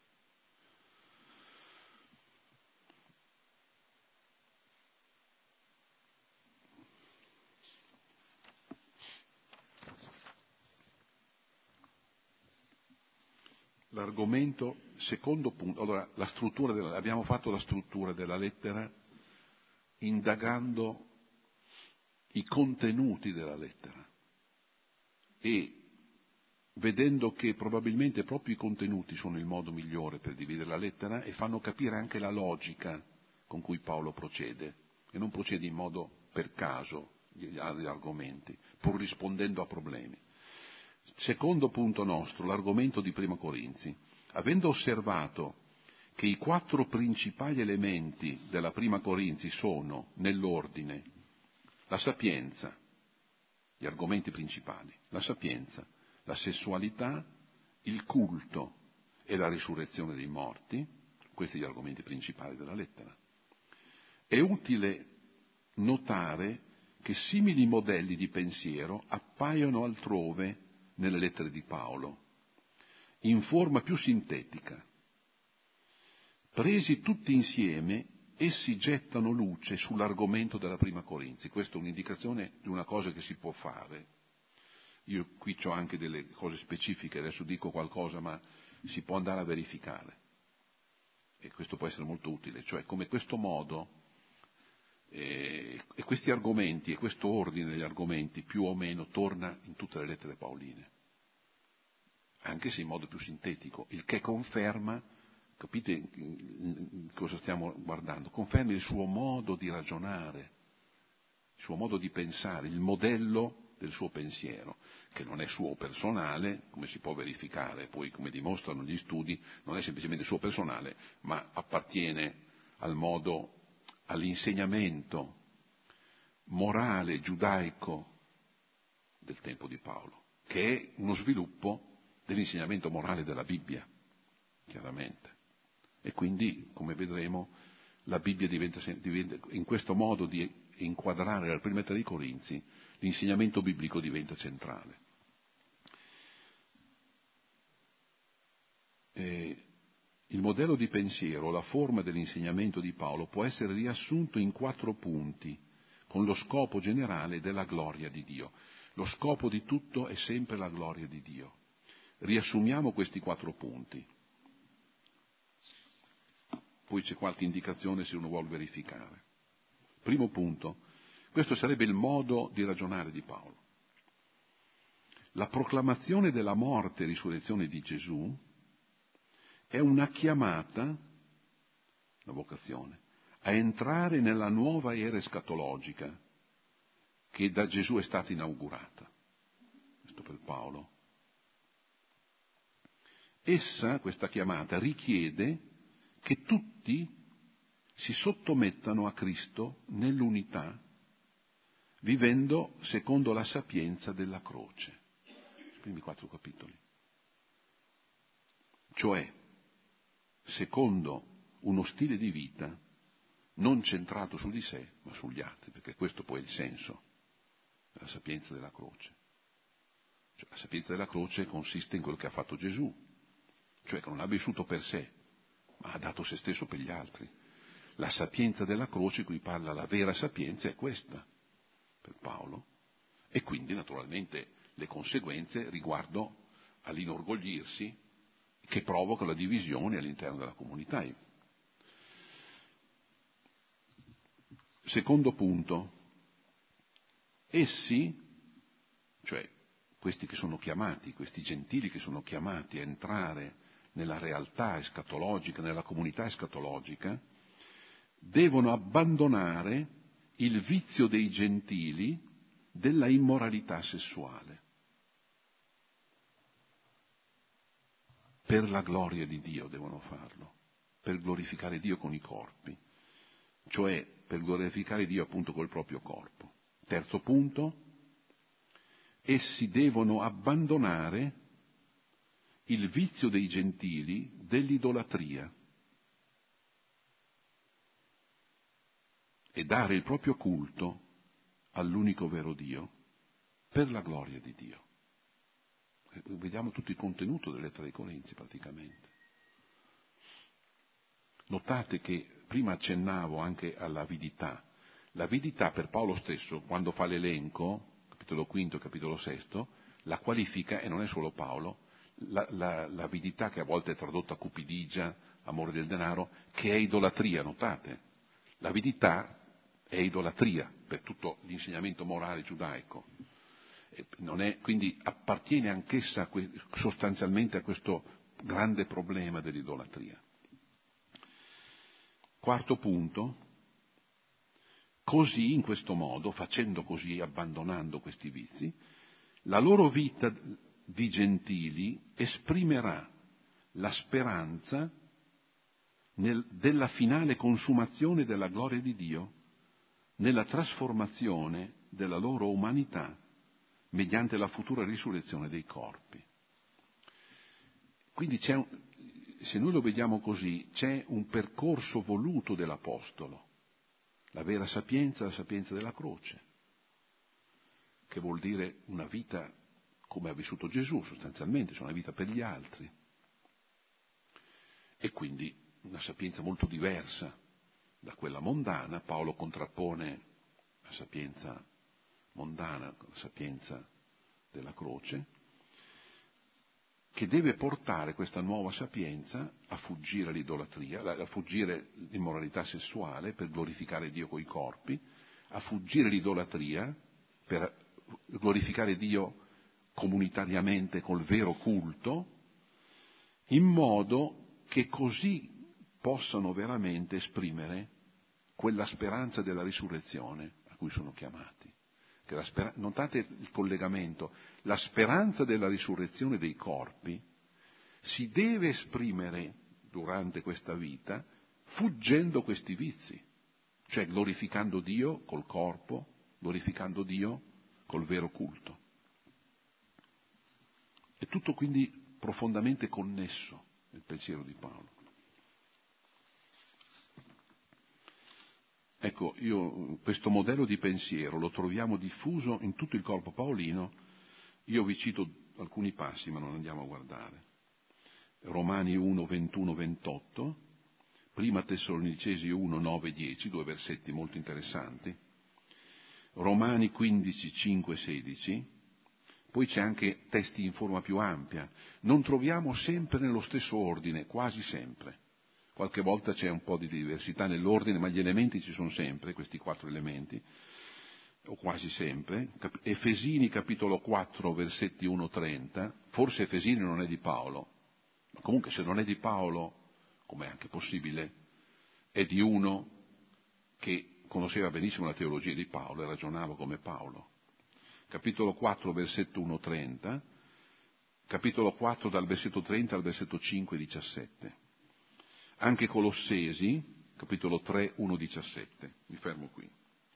[SPEAKER 1] L'argomento, secondo punto, allora abbiamo fatto la struttura della lettera indagando i contenuti della lettera e vedendo che probabilmente proprio i contenuti sono il modo migliore per dividere la lettera e fanno capire anche la logica con cui Paolo procede, e non procede in modo per caso gli argomenti, pur rispondendo a problemi. Secondo punto nostro, l'argomento di Prima Corinzi. Avendo osservato che i 4 principali elementi della Prima Corinzi sono, nell'ordine, la sapienza, gli argomenti principali, la sapienza, la sessualità, il culto e la risurrezione dei morti, questi gli argomenti principali della lettera, è utile notare che simili modelli di pensiero appaiono altrove nelle lettere di Paolo, in forma più sintetica. Presi tutti insieme, essi gettano luce sull'argomento della Prima Corinzi. Questa è un'indicazione di una cosa che si può fare. Io qui ho anche delle cose specifiche, adesso dico qualcosa, ma si può andare a verificare. E questo può essere molto utile, cioè come questo modo e questi argomenti e questo ordine degli argomenti più o meno torna in tutte le lettere paoline, anche se in modo più sintetico, il che conferma, capite cosa stiamo guardando? Conferma il suo modo di ragionare, il suo modo di pensare, il modello del suo pensiero, che non è suo personale, come si può verificare, poi come dimostrano gli studi, non è semplicemente suo personale, ma appartiene all'insegnamento morale giudaico del tempo di Paolo, che è uno sviluppo dell'insegnamento morale della Bibbia, chiaramente. E quindi, come vedremo, la Bibbia diventa in questo modo di inquadrare la prima lettera dei Corinzi, l'insegnamento biblico diventa centrale. Il modello di pensiero, la forma dell'insegnamento di Paolo può essere riassunto in 4 punti, con lo scopo generale della gloria di Dio. Lo scopo di tutto è sempre la gloria di Dio. Riassumiamo questi 4 punti. Poi c'è qualche indicazione se uno vuole verificare. Primo punto, questo sarebbe il modo di ragionare di Paolo. La proclamazione della morte e risurrezione di Gesù è una chiamata, una vocazione, a entrare nella nuova era escatologica che da Gesù è stata inaugurata. Questo per Paolo. Essa, questa chiamata, richiede che tutti si sottomettano a Cristo nell'unità, vivendo secondo la sapienza della croce. I primi 4 capitoli. Cioè, secondo uno stile di vita non centrato su di sé, ma sugli altri, perché questo poi è il senso della sapienza della croce. Cioè, la sapienza della croce consiste in quello che ha fatto Gesù, cioè che non ha vissuto per sé, ma ha dato se stesso per gli altri. La sapienza della croce, cui parla la vera sapienza, è questa, per Paolo, e quindi naturalmente le conseguenze riguardo all'inorgoglirsi che provoca la divisione all'interno della comunità. Secondo punto, essi, cioè questi che sono chiamati, questi gentili che sono chiamati a entrare nella realtà escatologica, nella comunità escatologica, devono abbandonare il vizio dei gentili della immoralità sessuale per la gloria di Dio devono farlo, per glorificare Dio con i corpi, cioè per glorificare Dio appunto col proprio corpo. Terzo punto, essi devono abbandonare il vizio dei gentili dell'idolatria e dare il proprio culto all'unico vero Dio per la gloria di Dio. Vediamo tutto il contenuto delle lettere ai Corinzi praticamente. Notate che prima accennavo anche all'avidità. L'avidità per Paolo stesso, quando fa l'elenco, capitolo 5, capitolo 6, la qualifica, e non è solo Paolo, l'avidità che a volte è tradotta cupidigia, amore del denaro, che è idolatria, notate. L'avidità è idolatria per tutto l'insegnamento morale giudaico. Quindi appartiene anch'essa sostanzialmente a questo grande problema dell'idolatria. Quarto punto, così, in questo modo, facendo così, abbandonando questi vizi, la loro vita di gentili esprimerà la speranza della finale consumazione della gloria di Dio nella trasformazione della loro umanità mediante la futura risurrezione dei corpi. Quindi se noi lo vediamo così, c'è un percorso voluto dell'Apostolo, la vera sapienza, la sapienza della croce, che vuol dire una vita come ha vissuto Gesù sostanzialmente, cioè una vita per gli altri, e quindi una sapienza molto diversa da quella mondana. Paolo contrappone la sapienza mondana con la sapienza della croce, che deve portare questa nuova sapienza a fuggire l'idolatria, a fuggire l'immoralità sessuale per glorificare Dio coi corpi, a fuggire l'idolatria per glorificare Dio comunitariamente col vero culto, in modo che così possano veramente esprimere quella speranza della risurrezione a cui sono chiamati. Notate il collegamento, la speranza della risurrezione dei corpi si deve esprimere durante questa vita fuggendo questi vizi, cioè glorificando Dio col corpo, glorificando Dio col vero culto. È tutto quindi profondamente connesso nel pensiero di Paolo. Ecco, questo modello di pensiero lo troviamo diffuso in tutto il corpo paolino. Io vi cito alcuni passi, ma non andiamo a guardare. Romani 1, 21, 28, Prima Tessalonicesi 1, 9, 10, 2 versetti molto interessanti, Romani 15, 5, 16, poi c'è anche testi in forma più ampia. Non troviamo sempre nello stesso ordine, quasi sempre. Qualche volta c'è un po' di diversità nell'ordine, ma gli elementi ci sono sempre, questi 4 elementi, o quasi sempre. Efesini capitolo 4, versetti 1-30, forse Efesini non è di Paolo, ma comunque se non è di Paolo, come è anche possibile, è di uno che conosceva benissimo la teologia di Paolo e ragionava come Paolo. Capitolo 4, versetto 1-30, capitolo 4 dal versetto 30 al versetto 5, 17. Anche Colossesi, capitolo 3, 1-17. Mi fermo qui.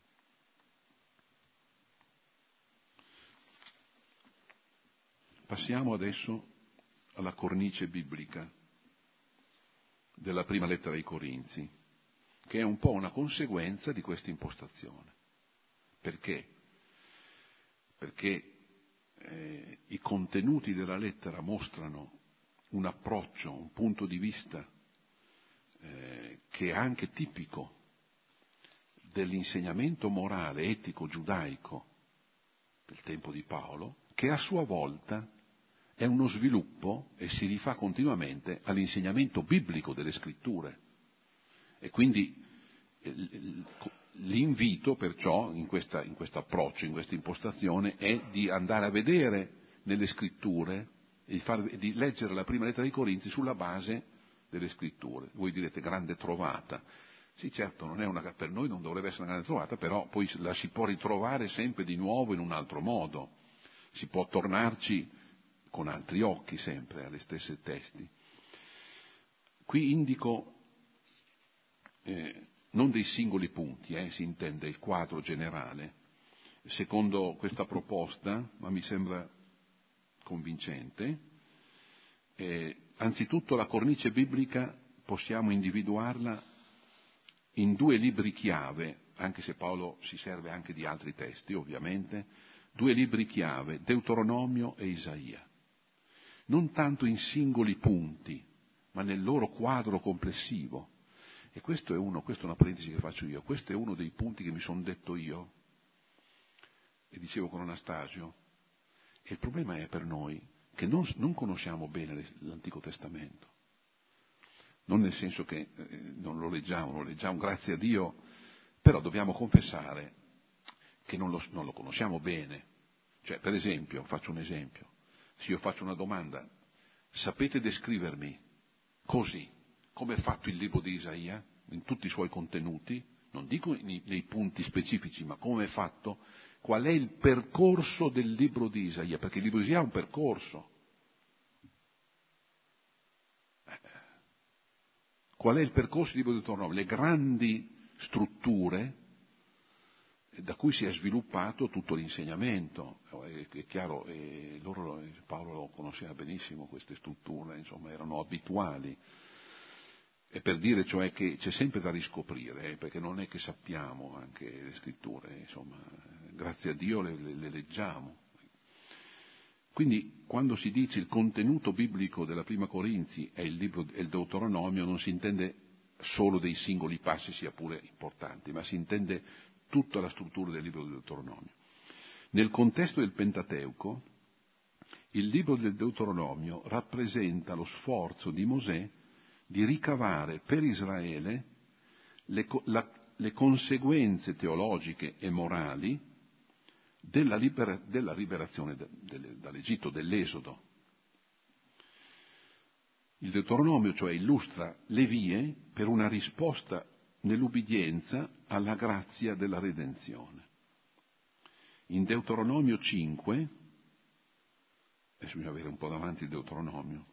[SPEAKER 1] Passiamo adesso alla cornice biblica della prima lettera ai Corinzi, che è un po' una conseguenza di questa impostazione. Perché? Perché i contenuti della lettera mostrano un approccio, un punto di vista che è anche tipico dell'insegnamento morale, etico, giudaico del tempo di Paolo, che a sua volta è uno sviluppo e si rifà continuamente all'insegnamento biblico delle scritture. E quindi l'invito perciò in questo approccio, in questa impostazione, è di andare a vedere nelle scritture e di leggere la prima lettera ai Corinzi sulla base delle scritture. Voi direte grande trovata. Sì, certo, per noi non dovrebbe essere una grande trovata, però poi la si può ritrovare sempre di nuovo in un altro modo. Si può tornarci con altri occhi sempre alle stesse testi. Qui indico non dei singoli punti, si intende il quadro generale, secondo questa proposta, ma mi sembra convincente. Anzitutto la cornice biblica possiamo individuarla in 2 libri chiave, anche se Paolo si serve anche di altri testi ovviamente, 2 libri chiave, Deuteronomio e Isaia. Non tanto in singoli punti, ma nel loro quadro complessivo. E questa è una parentesi che faccio io, questo è uno dei punti che mi sono detto io, e dicevo con Anastasio, e il problema è per noi che non conosciamo bene l'Antico Testamento, non nel senso che non lo leggiamo grazie a Dio, però dobbiamo confessare che non lo conosciamo bene. Cioè, per esempio, faccio un esempio, se io faccio una domanda, sapete descrivermi così, come è fatto il libro di Isaia, in tutti i suoi contenuti, non dico nei punti specifici, ma come è fatto, qual è il percorso del libro di Isaia, perché il libro di Isaia ha un percorso. Qual è il percorso del libro di Deuteronomio? Le grandi strutture da cui si è sviluppato tutto l'insegnamento. È chiaro, Paolo lo conosceva benissimo queste strutture, insomma, erano abituali. E per dire cioè che c'è sempre da riscoprire, perché non è che sappiamo anche le scritture, insomma, grazie a Dio le leggiamo. Quindi quando si dice il contenuto biblico della Prima Corinzi è il Deuteronomio, non si intende solo dei singoli passi, sia pure importanti, ma si intende tutta la struttura del libro del Deuteronomio. Nel contesto del Pentateuco, il libro del Deuteronomio rappresenta lo sforzo di Mosè di ricavare per Israele le conseguenze teologiche e morali della liberazione dall'Egitto, dell'Esodo. Il Deuteronomio, cioè, illustra le vie per una risposta nell'ubbidienza alla grazia della redenzione. In Deuteronomio 5, adesso bisogna avere un po' davanti il Deuteronomio,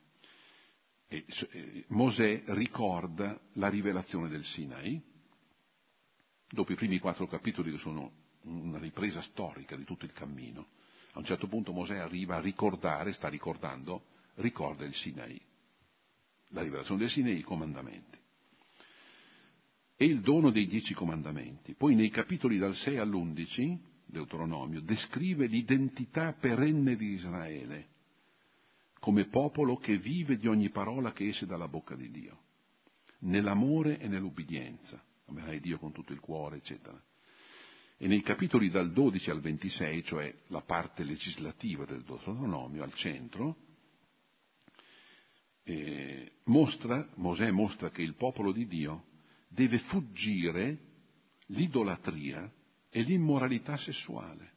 [SPEAKER 1] Mosè ricorda la rivelazione del Sinai, dopo i primi 4 capitoli che sono una ripresa storica di tutto il cammino. A un certo punto Mosè arriva a ricordare, ricorda il Sinai, la rivelazione del Sinai e i comandamenti. E il dono dei 10 comandamenti. Poi nei capitoli dal 6 all'11, Deuteronomio, descrive l'identità perenne di Israele come popolo che vive di ogni parola che esce dalla bocca di Dio, nell'amore e nell'ubbidienza. Amerai Dio con tutto il cuore, eccetera. E nei capitoli dal 12 al 26, cioè la parte legislativa del Deuteronomio, al centro, Mosè mostra che il popolo di Dio deve fuggire l'idolatria e l'immoralità sessuale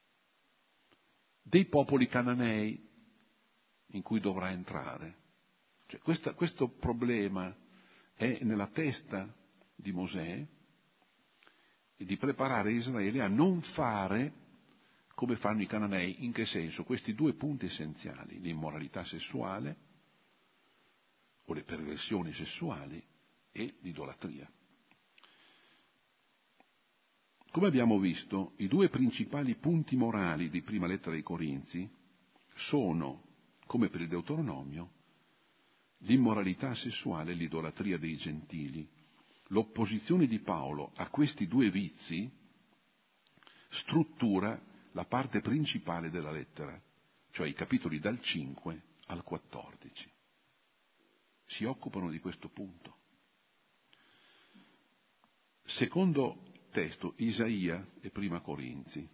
[SPEAKER 1] dei popoli cananei in cui dovrà entrare. Cioè, questo problema è nella testa di Mosè, e di preparare Israele a non fare come fanno i cananei. In che senso? Questi 2 punti essenziali, l'immoralità sessuale o le perversioni sessuali e l'idolatria. Come abbiamo visto, i 2 principali punti morali di prima lettera ai Corinzi sono, come per il Deuteronomio, l'immoralità sessuale e l'idolatria dei gentili. L'opposizione di Paolo a questi 2 vizi struttura la parte principale della lettera, cioè i capitoli dal 5 al 14. Si occupano di questo punto. Secondo testo, Isaia e prima Corinzi.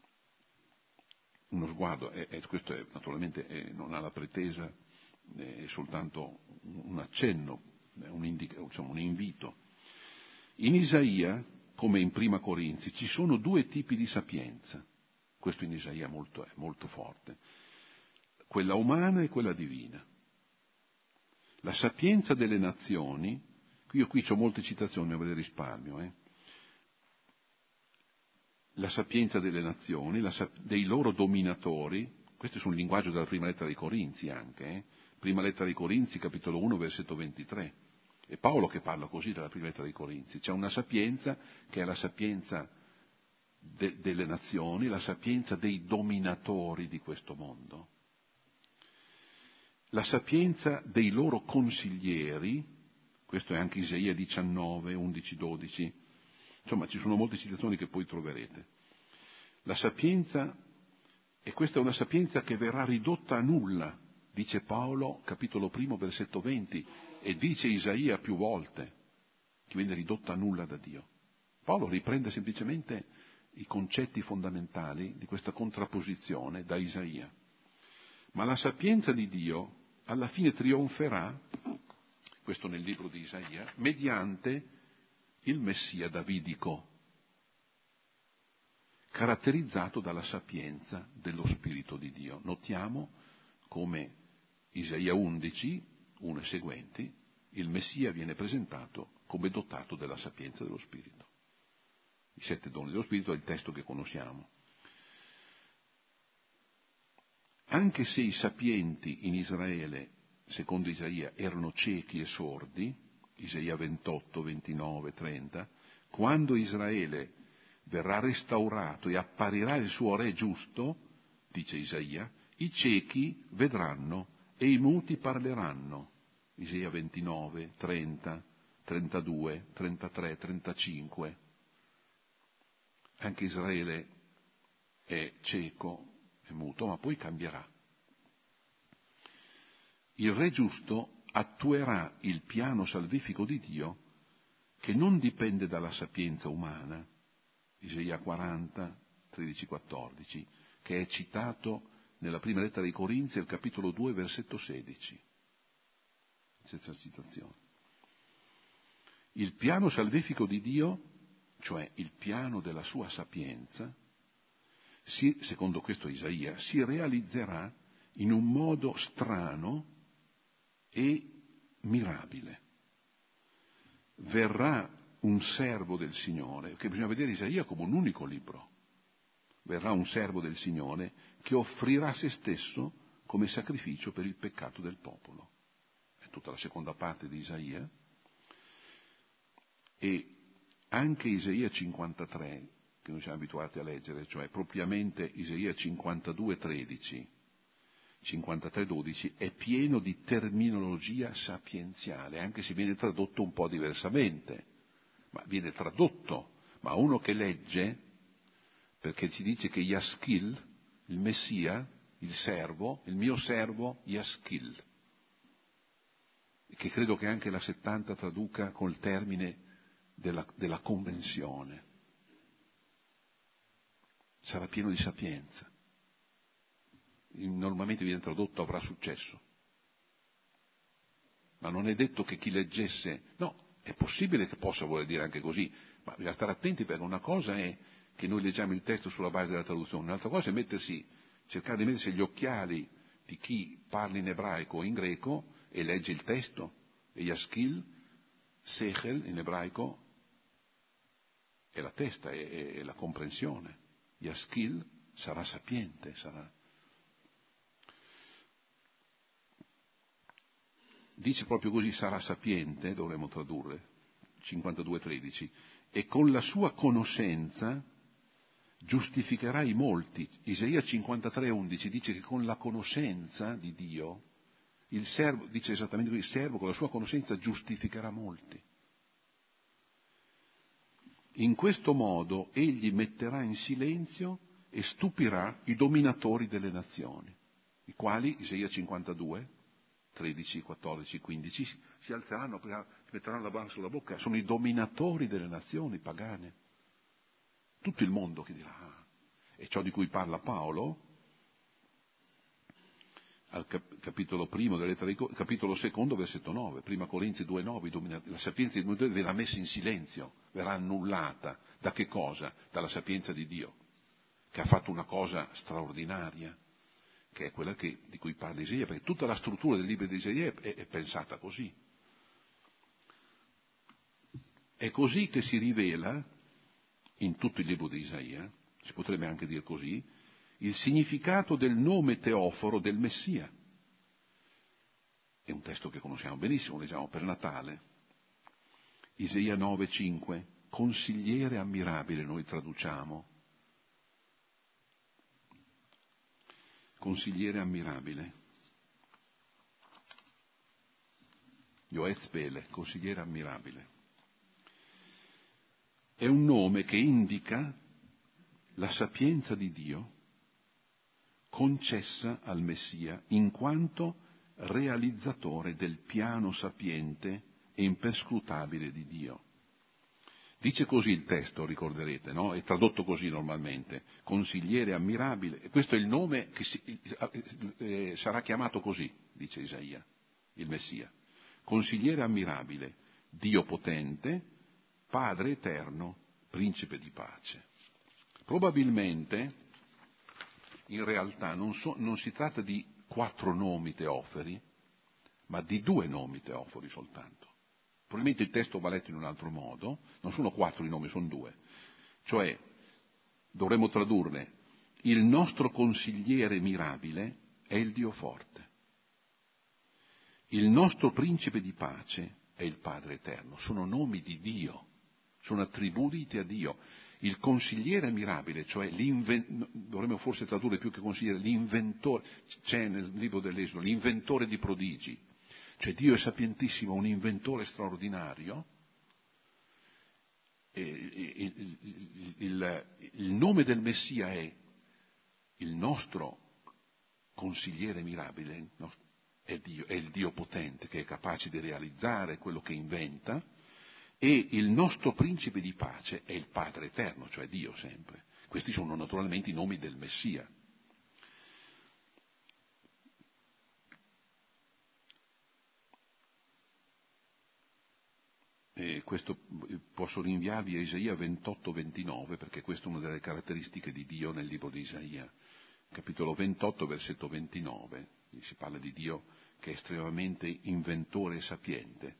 [SPEAKER 1] Uno sguardo, questo naturalmente non ha la pretesa, è soltanto un accenno, un invito. In Isaia, come in prima Corinzi, ci sono 2 tipi di sapienza. Questo in Isaia è molto forte. Quella umana e quella divina. La sapienza delle nazioni, qui ho molte citazioni, ma ve le risparmio. La sapienza delle nazioni, dei loro dominatori, questo è sul linguaggio della prima lettera dei Corinzi anche, prima lettera dei Corinzi, capitolo 1, versetto 23. È Paolo che parla così della prima lettera dei Corinzi. C'è una sapienza che è la sapienza delle nazioni, la sapienza dei dominatori di questo mondo. La sapienza dei loro consiglieri, questo è anche Isaia 19, 11, 12, insomma ci sono molte citazioni che poi troverete. La sapienza, e questa è una sapienza che verrà ridotta a nulla, dice Paolo, capitolo 1, versetto 20, e dice Isaia più volte, che viene ridotta a nulla da Dio. Paolo riprende semplicemente i concetti fondamentali di questa contrapposizione da Isaia. Ma la sapienza di Dio alla fine trionferà, questo nel libro di Isaia, mediante il Messia davidico, caratterizzato dalla sapienza dello Spirito di Dio. Notiamo come Isaia 11, 1 e seguenti, il Messia viene presentato come dotato della sapienza dello Spirito. I 7 doni dello Spirito è il testo che conosciamo. Anche se i sapienti in Israele, secondo Isaia, erano ciechi e sordi, Isaia 28, 29, 30, quando Israele verrà restaurato e apparirà il suo re giusto, dice Isaia, i ciechi vedranno e i muti parleranno. Isaia 29, 30, 32, 33, 35. Anche Israele è cieco, è muto, ma poi cambierà. Il re giusto attuerà il piano salvifico di Dio che non dipende dalla sapienza umana, Isaia 40, 13, 14, che è citato nella prima lettera dei Corinzi, al capitolo 2, versetto 16, senza citazione. Il piano salvifico di Dio, cioè il piano della sua sapienza, secondo questo Isaia, si realizzerà in un modo strano e mirabile. Verrà un servo del Signore, che bisogna vedere Isaia come un unico libro, verrà un servo del Signore che offrirà se stesso come sacrificio per il peccato del popolo. È tutta la seconda parte di Isaia. E anche Isaia 53, che noi siamo abituati a leggere, cioè propriamente Isaia 52:13, 53:12, è pieno di terminologia sapienziale, anche se viene tradotto un po' diversamente, ma viene tradotto. Ma uno che legge, perché ci dice che Yaskil, il Messia, il servo, il mio servo Yaskil, che credo che anche la 70 traduca col termine della convenzione, sarà pieno di sapienza. Normalmente viene tradotto avrà successo, ma non è detto che chi leggesse, no, è possibile che possa voler dire anche così, ma bisogna stare attenti, perché una cosa è che noi leggiamo il testo sulla base della traduzione, un'altra cosa è cercare di mettersi gli occhiali di chi parla in ebraico o in greco e legge il testo. E Yaskil, Sechel in ebraico è la testa, è la comprensione. Yaskil sarà sapiente, dice proprio così, sarà sapiente, dovremmo tradurre, 52:13, e con la sua conoscenza giustificherà i molti. Isaia 53:11 dice che con la conoscenza di Dio, il servo, dice esattamente così, il servo con la sua conoscenza giustificherà molti. In questo modo egli metterà in silenzio e stupirà i dominatori delle nazioni, i quali, Isaia 52:13, 14, 15, si alzeranno, metteranno la mano sulla bocca, sono i dominatori delle nazioni pagane. Tutto il mondo che dirà, e ciò di cui parla Paolo al capitolo primo della lettera capitolo secondo, versetto 9, prima Corinzi 2:9, la sapienza di Dio verrà messa in silenzio, verrà annullata. Da che cosa? Dalla sapienza di Dio, che ha fatto una cosa straordinaria, che è quella di cui parla Isaia, perché tutta la struttura del libro di Isaia è pensata così. È così che si rivela in tutto il libro di Isaia, si potrebbe anche dire così, il significato del nome Teoforo del Messia. È un testo che conosciamo benissimo, leggiamo per Natale. Isaia 9:5, consigliere ammirabile noi traduciamo. Consigliere ammirabile. Yoetz Pele, consigliere ammirabile. È un nome che indica la sapienza di Dio concessa al Messia in quanto realizzatore del piano sapiente e imperscrutabile di Dio. Dice così il testo, ricorderete, no? È tradotto così normalmente, consigliere ammirabile, e questo è il nome che sarà chiamato così, dice Isaia, il Messia. Consigliere ammirabile, Dio potente, Padre eterno, Principe di pace. Probabilmente, in realtà, non si tratta di 4 nomi teofori, ma di 2 nomi teofori soltanto. Probabilmente il testo va letto in un altro modo, non sono 4 i nomi, sono 2. Cioè, dovremmo tradurre, il nostro consigliere mirabile è il Dio forte. Il nostro principe di pace è il Padre eterno. Sono nomi di Dio, sono attribuiti a Dio. Il consigliere mirabile, cioè dovremmo forse tradurre più che consigliere, l'inventore, c'è nel libro dell'Esodo, l'inventore di prodigi. Cioè Dio è sapientissimo, un inventore straordinario. Il nome del Messia è il nostro consigliere mirabile, è il Dio potente che è capace di realizzare quello che inventa, e il nostro principe di pace è il Padre eterno, cioè Dio sempre. Questi sono naturalmente i nomi del Messia. E questo posso rinviarvi a Isaia 28:29, perché questa è una delle caratteristiche di Dio nel libro di Isaia. Capitolo 28, versetto 29, si parla di Dio che è estremamente inventore e sapiente.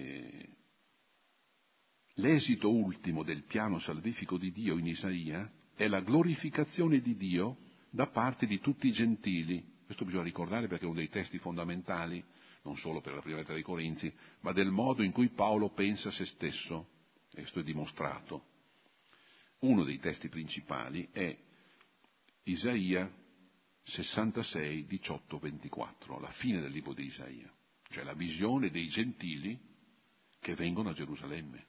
[SPEAKER 1] L'esito ultimo del piano salvifico di Dio in Isaia è la glorificazione di Dio da parte di tutti i gentili. Questo bisogna ricordare perché è uno dei testi fondamentali, non solo per la prima lettera dei Corinzi, ma del modo in cui Paolo pensa a se stesso. E questo è dimostrato. Uno dei testi principali è Isaia 66, 18, 24, la fine del libro di Isaia, cioè la visione dei gentili che vengono a Gerusalemme.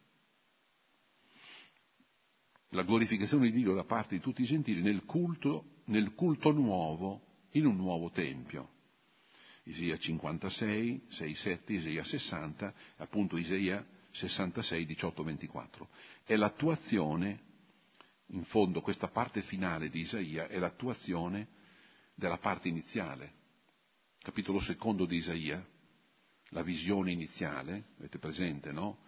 [SPEAKER 1] La glorificazione di Dio da parte di tutti i gentili nel culto nuovo, in un nuovo tempio. Isaia 56, 6, 7, Isaia 60, appunto Isaia 66, 18, 24. È l'attuazione, in fondo questa parte finale di Isaia è l'attuazione della parte iniziale. Capitolo secondo di Isaia, la visione iniziale, avete presente, no?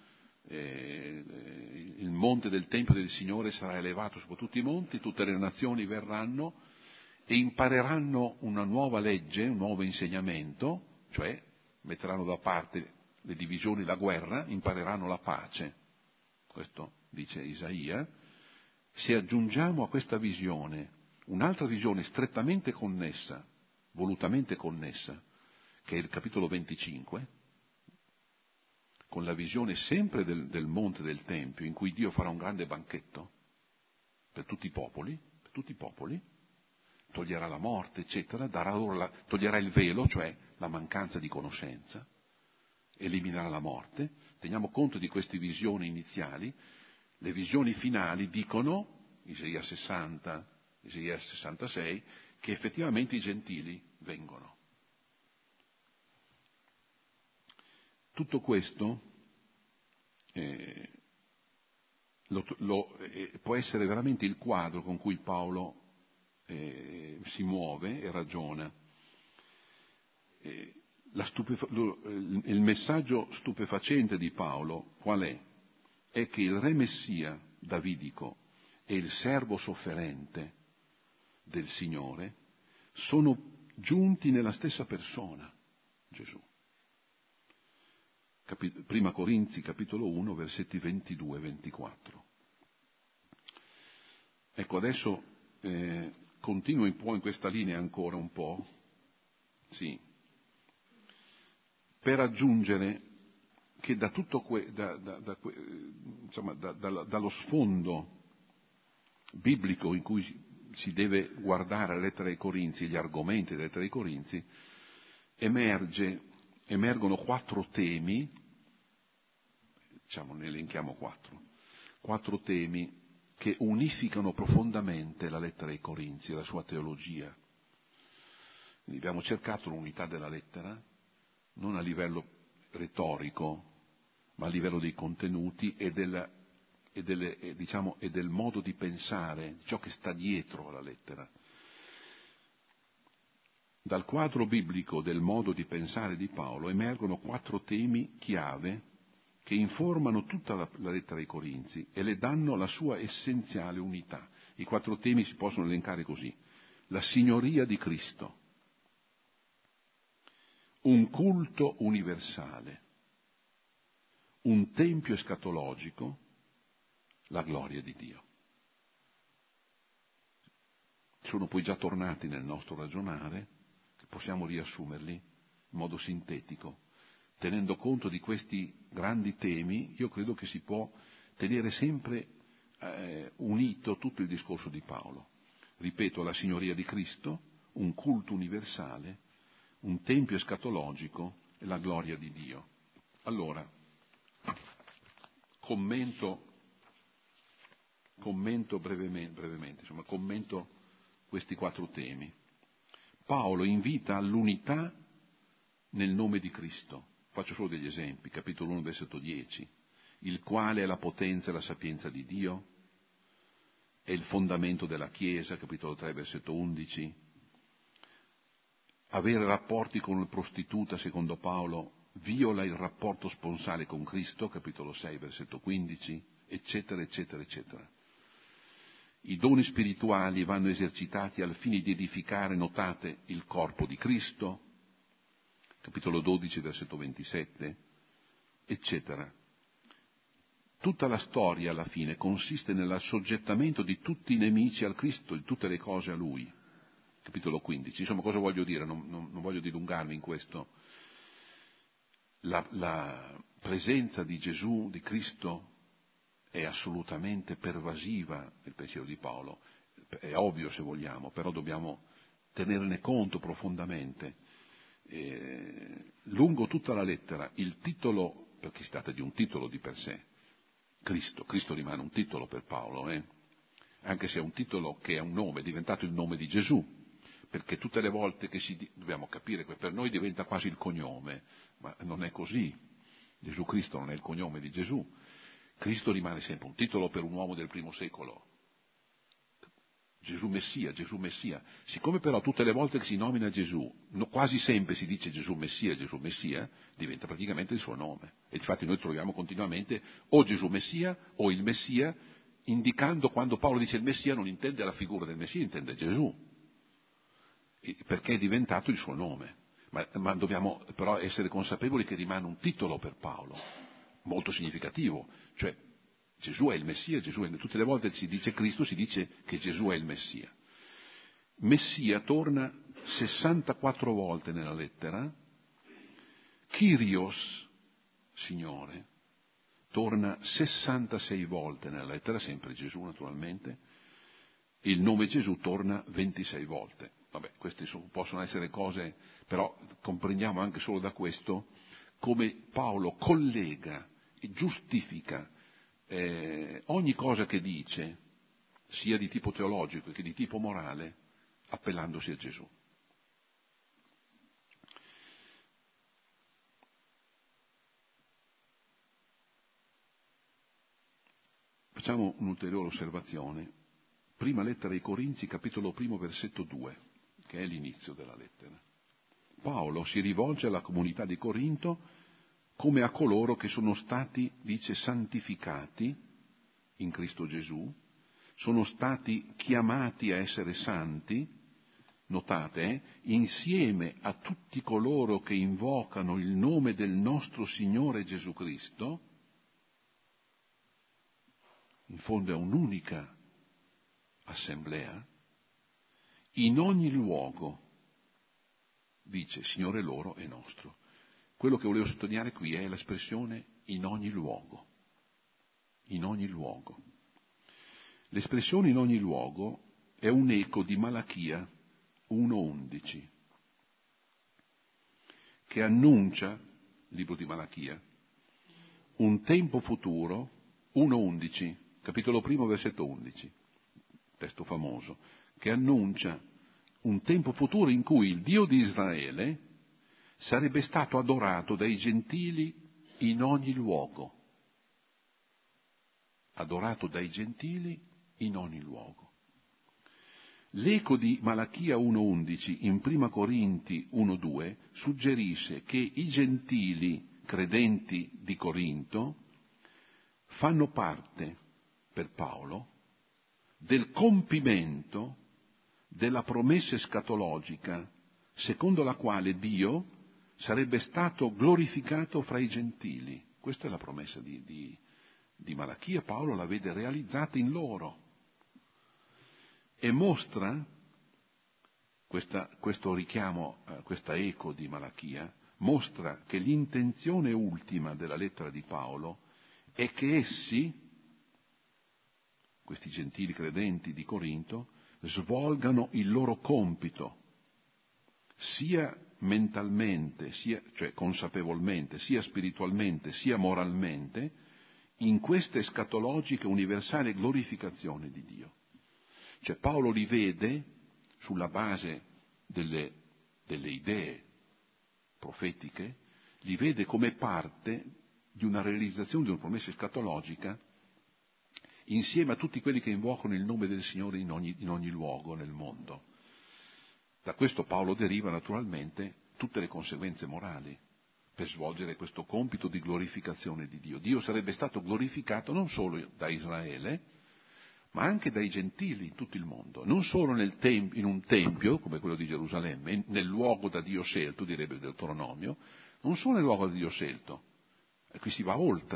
[SPEAKER 1] Il monte del Tempio del Signore sarà elevato sopra tutti i monti, tutte le nazioni verranno e impareranno una nuova legge, un nuovo insegnamento, cioè metteranno da parte le divisioni, la guerra, impareranno la pace. Questo dice Isaia. Se aggiungiamo a questa visione un'altra visione strettamente connessa, volutamente connessa, che è il capitolo 25, con la visione sempre del monte del Tempio, in cui Dio farà un grande banchetto per tutti i popoli, toglierà la morte, eccetera, darà loro toglierà il velo, cioè la mancanza di conoscenza, eliminerà la morte. Teniamo conto di queste visioni iniziali. Le visioni finali dicono, Isaia 60, Isaia 66, che effettivamente i gentili vengono. Tutto questo può essere veramente il quadro con cui Paolo si muove e ragiona. Il messaggio stupefacente di Paolo qual è? È che il re Messia davidico e il servo sofferente del Signore sono giunti nella stessa persona, Gesù. Prima Corinzi, capitolo 1, versetti 22 e 24. Ecco, adesso continuo un po' in questa linea ancora un po', sì, per aggiungere che da tutto dallo sfondo biblico in cui si deve guardare la lettera ai Corinzi, gli argomenti della lettera ai Corinzi, emergono 4 temi, ne elenchiamo 4 temi che unificano profondamente la lettera ai Corinzi e la sua teologia. Quindi abbiamo cercato l'unità della lettera, non a livello retorico, ma a livello dei contenuti e del modo di pensare, ciò che sta dietro alla lettera. Dal quadro biblico del modo di pensare di Paolo emergono 4 temi chiave che informano tutta la lettera ai Corinzi e le danno la sua essenziale unità. I 4 temi si possono elencare così: la signoria di Cristo, un culto universale, un tempio escatologico, la gloria di Dio. Sono poi già tornati nel nostro ragionare, che possiamo riassumerli in modo sintetico. Tenendo conto di questi grandi temi, io credo che si può tenere sempre unito tutto il discorso di Paolo. Ripeto, la signoria di Cristo, un culto universale, un tempio escatologico e la gloria di Dio. Allora, commento brevemente, commento questi 4 temi. Paolo invita all'unità nel nome di Cristo. Faccio solo degli esempi. Capitolo 1, versetto 10. Il quale è la potenza e la sapienza di Dio, è il fondamento della Chiesa, capitolo 3, versetto 11. Avere rapporti con una prostituta, secondo Paolo, viola il rapporto sponsale con Cristo, capitolo 6, versetto 15, eccetera, eccetera, eccetera. I doni spirituali vanno esercitati al fine di edificare, notate, il corpo di Cristo, capitolo 12, versetto 27, eccetera. Tutta la storia alla fine consiste nell'assoggettamento di tutti i nemici al Cristo, di tutte le cose a Lui. Capitolo 15. Insomma, cosa voglio dire? Non voglio dilungarmi in questo. La presenza di Gesù, di Cristo, è assolutamente pervasiva nel pensiero di Paolo. È ovvio se vogliamo, però dobbiamo tenerne conto profondamente. Lungo tutta la lettera, il titolo, perché si tratta di un titolo di per sé, Cristo rimane un titolo per Paolo, anche se è un titolo che è un nome, è diventato il nome di Gesù, perché tutte le volte che dobbiamo capire che per noi diventa quasi il cognome, ma non è così. Gesù Cristo non è il cognome di Gesù. Cristo rimane sempre un titolo per un uomo del primo secolo. Gesù Messia. Siccome però tutte le volte che si nomina Gesù, quasi sempre si dice Gesù Messia, diventa praticamente il suo nome. E infatti noi troviamo continuamente o Gesù Messia o il Messia, indicando quando Paolo dice il Messia non intende la figura del Messia, intende Gesù, perché è diventato il suo nome. Ma dobbiamo però essere consapevoli che rimane un titolo per Paolo, molto significativo, cioè Gesù è il Messia, tutte le volte che si dice Cristo si dice che Gesù è il Messia. Messia torna 64 volte nella lettera, Kyrios, Signore, torna 66 volte nella lettera, sempre Gesù naturalmente, il nome Gesù torna 26 volte. Vabbè, queste possono essere cose, però comprendiamo anche solo da questo come Paolo collega e giustifica ogni cosa che dice, sia di tipo teologico che di tipo morale, appellandosi a Gesù. Facciamo un'ulteriore osservazione. Prima lettera ai Corinzi, capitolo 1, versetto 2, che è l'inizio della lettera. Paolo si rivolge alla comunità di Corinto come a coloro che sono stati, dice, santificati in Cristo Gesù, sono stati chiamati a essere santi, notate, insieme a tutti coloro che invocano il nome del nostro Signore Gesù Cristo. In fondo è un'unica assemblea, in ogni luogo, dice Signore loro e nostro. Quello che volevo sottolineare qui è l'espressione in ogni luogo. In ogni luogo. L'espressione in ogni luogo è un eco di Malachia 1:11, che annuncia, libro di Malachia, un tempo futuro, 1:11, capitolo 1, versetto 11, testo famoso, che annuncia un tempo futuro in cui il Dio di Israele sarebbe stato adorato dai gentili in ogni luogo. Adorato dai gentili in ogni luogo. L'eco di Malachia 1:11 in 1 Corinti 1:2 suggerisce che i gentili credenti di Corinto fanno parte, per Paolo, del compimento della promessa escatologica secondo la quale Dio sarebbe stato glorificato fra i gentili. Questa è la promessa di Malachia. Paolo la vede realizzata in loro e mostra questo richiamo, questa eco di Malachia, mostra che l'intenzione ultima della lettera di Paolo è che essi, questi gentili credenti di Corinto, svolgano il loro compito, sia mentalmente, cioè consapevolmente, sia spiritualmente, sia moralmente, in questa escatologica universale glorificazione di Dio. Cioè Paolo li vede sulla base delle idee profetiche, li vede come parte di una realizzazione di una promessa escatologica insieme a tutti quelli che invocano il nome del Signore in ogni luogo nel mondo. Da questo Paolo deriva naturalmente tutte le conseguenze morali per svolgere questo compito di glorificazione di Dio. Dio sarebbe stato glorificato non solo da Israele, ma anche dai gentili in tutto il mondo, non solo in un tempio come quello di Gerusalemme, nel luogo da Dio scelto, direbbe il Deuteronomio, non solo nel luogo da Dio scelto, e qui si va oltre,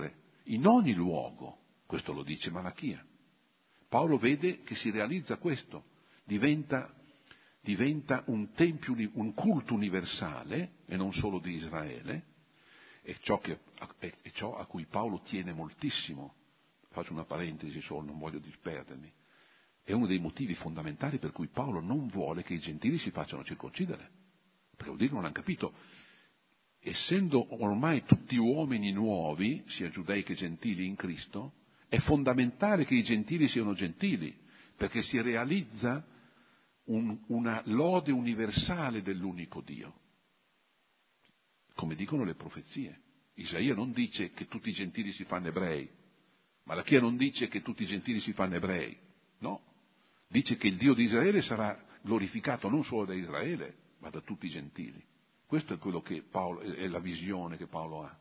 [SPEAKER 1] in ogni luogo. Questo lo dice Malachia. Paolo vede che si realizza questo, diventa un tempio, un culto universale, e non solo di Israele, è ciò a cui Paolo tiene moltissimo. Faccio una parentesi solo, non voglio disperdermi. È uno dei motivi fondamentali per cui Paolo non vuole che i gentili si facciano circoncidere, perché vuol dire che non hanno capito. Essendo ormai tutti uomini nuovi, sia giudei che gentili in Cristo, è fondamentale che i gentili siano gentili, perché si realizza una lode universale dell'unico Dio. Come dicono le profezie. Isaia non dice che tutti i gentili si fanno ebrei, Malachia non dice che tutti i gentili si fanno ebrei, no. Dice che il Dio di Israele sarà glorificato non solo da Israele, ma da tutti i gentili. Questo è quello che Paolo, è la visione che Paolo ha.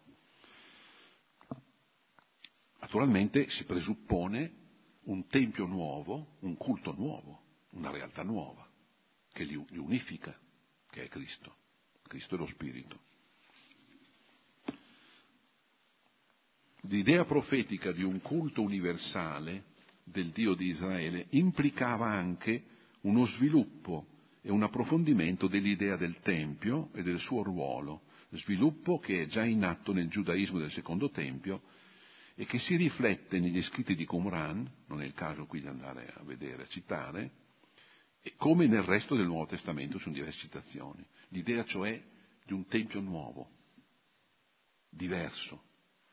[SPEAKER 1] Naturalmente si presuppone un tempio nuovo, un culto nuovo, una realtà nuova, che li unifica, che è Cristo. Cristo è lo Spirito. L'idea profetica di un culto universale del Dio di Israele implicava anche uno sviluppo e un approfondimento dell'idea del Tempio e del suo ruolo, sviluppo che è già in atto nel giudaismo del secondo Tempio e che si riflette negli scritti di Qumran, non è il caso qui di andare a vedere, a citare, e come nel resto del Nuovo Testamento sono diverse citazioni. L'idea cioè di un Tempio nuovo, diverso.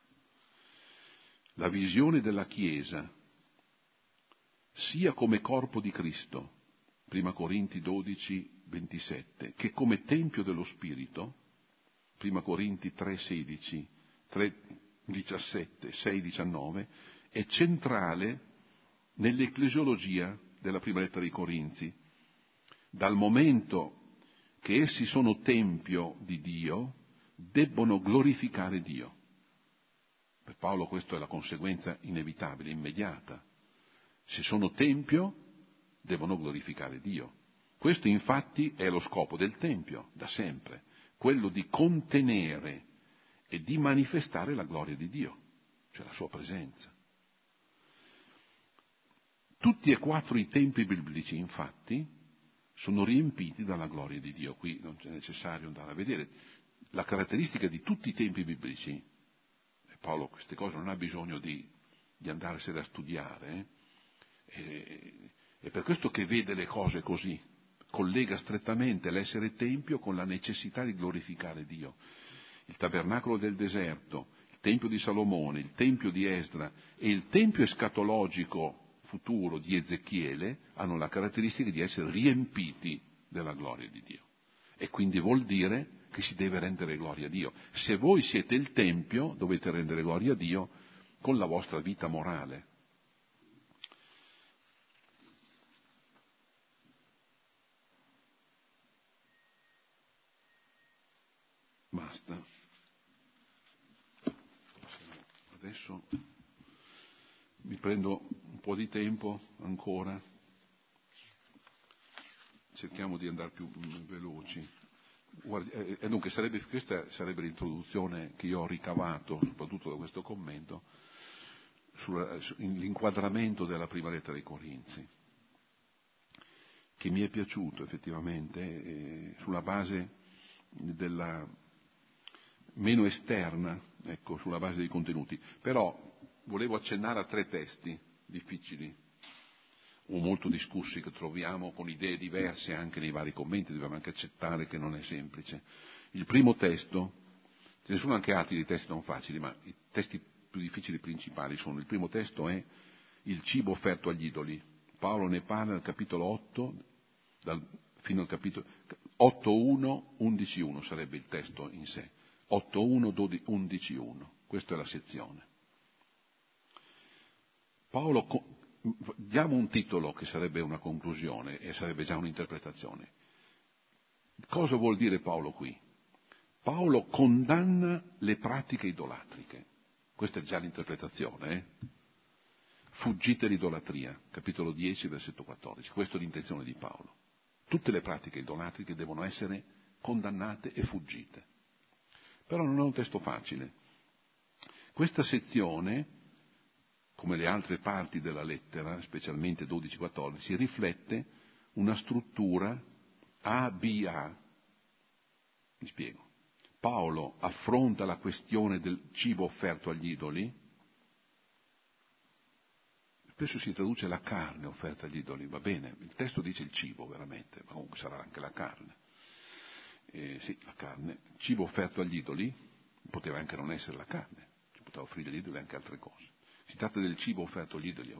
[SPEAKER 1] La visione della Chiesa, sia come corpo di Cristo, 1 Corinti 12, 27, che come Tempio dello Spirito, 1 Corinti 3, 16, 3, 17, 6, 19, è centrale nell'ecclesiologia della prima lettera ai Corinzi, dal momento che essi sono Tempio di Dio, debbono glorificare Dio. Per Paolo questa è la conseguenza inevitabile, immediata. Se sono Tempio, devono glorificare Dio. Questo infatti è lo scopo del Tempio, da sempre, quello di contenere e di manifestare la gloria di Dio, cioè la sua presenza. Tutti e quattro i tempi biblici, infatti, sono riempiti dalla gloria di Dio. Qui non è necessario andare a vedere. La caratteristica di tutti i tempi biblici, e Paolo queste cose non ha bisogno di andarsene a studiare, è per questo che vede le cose così, collega strettamente l'essere tempio con la necessità di glorificare Dio. Il tabernacolo del deserto, il tempio di Salomone, il tempio di Esdra e il tempio escatologico futuro di Ezechiele hanno la caratteristica di essere riempiti della gloria di Dio. E quindi vuol dire che si deve rendere gloria a Dio. Se voi siete il tempio, dovete rendere gloria a Dio con la vostra vita morale. Basta. Adesso mi prendo un po' di tempo ancora, cerchiamo di andare più veloci. Dunque questa sarebbe l'introduzione che io ho ricavato, soprattutto da questo commento, sull'inquadramento della prima lettera ai Corinzi, che mi è piaciuto effettivamente, sulla base della meno esterna, ecco, sulla base dei contenuti. Però volevo accennare a 3 testi difficili o molto discussi che troviamo con idee diverse anche nei vari commenti, dobbiamo anche accettare che non è semplice. Il primo testo, ce ne sono anche altri di testi non facili, ma i testi più difficili principali sono: il primo testo è il cibo offerto agli idoli. Paolo ne parla nel capitolo 8, fino al capitolo 8.1, 11.1 sarebbe il testo in sé. 8.1, 11.1, questa è la sezione. Paolo, diamo un titolo che sarebbe una conclusione e sarebbe già un'interpretazione. Cosa vuol dire Paolo qui? Paolo condanna le pratiche idolatriche. Questa è già l'interpretazione. Fuggite l'idolatria, capitolo 10, versetto 14. Questa è l'intenzione di Paolo. Tutte le pratiche idolatriche devono essere condannate e fuggite. Però non è un testo facile. Questa sezione, come le altre parti della lettera, specialmente 12-14, riflette una struttura A-B-A. Mi spiego. Paolo affronta la questione del cibo offerto agli idoli. Spesso si traduce la carne offerta agli idoli, va bene, il testo dice il cibo veramente, ma comunque sarà anche la carne. Sì, la carne, cibo offerto agli idoli, poteva anche non essere la carne, si poteva offrire agli idoli anche altre cose. Si tratta del cibo offerto agli idoli.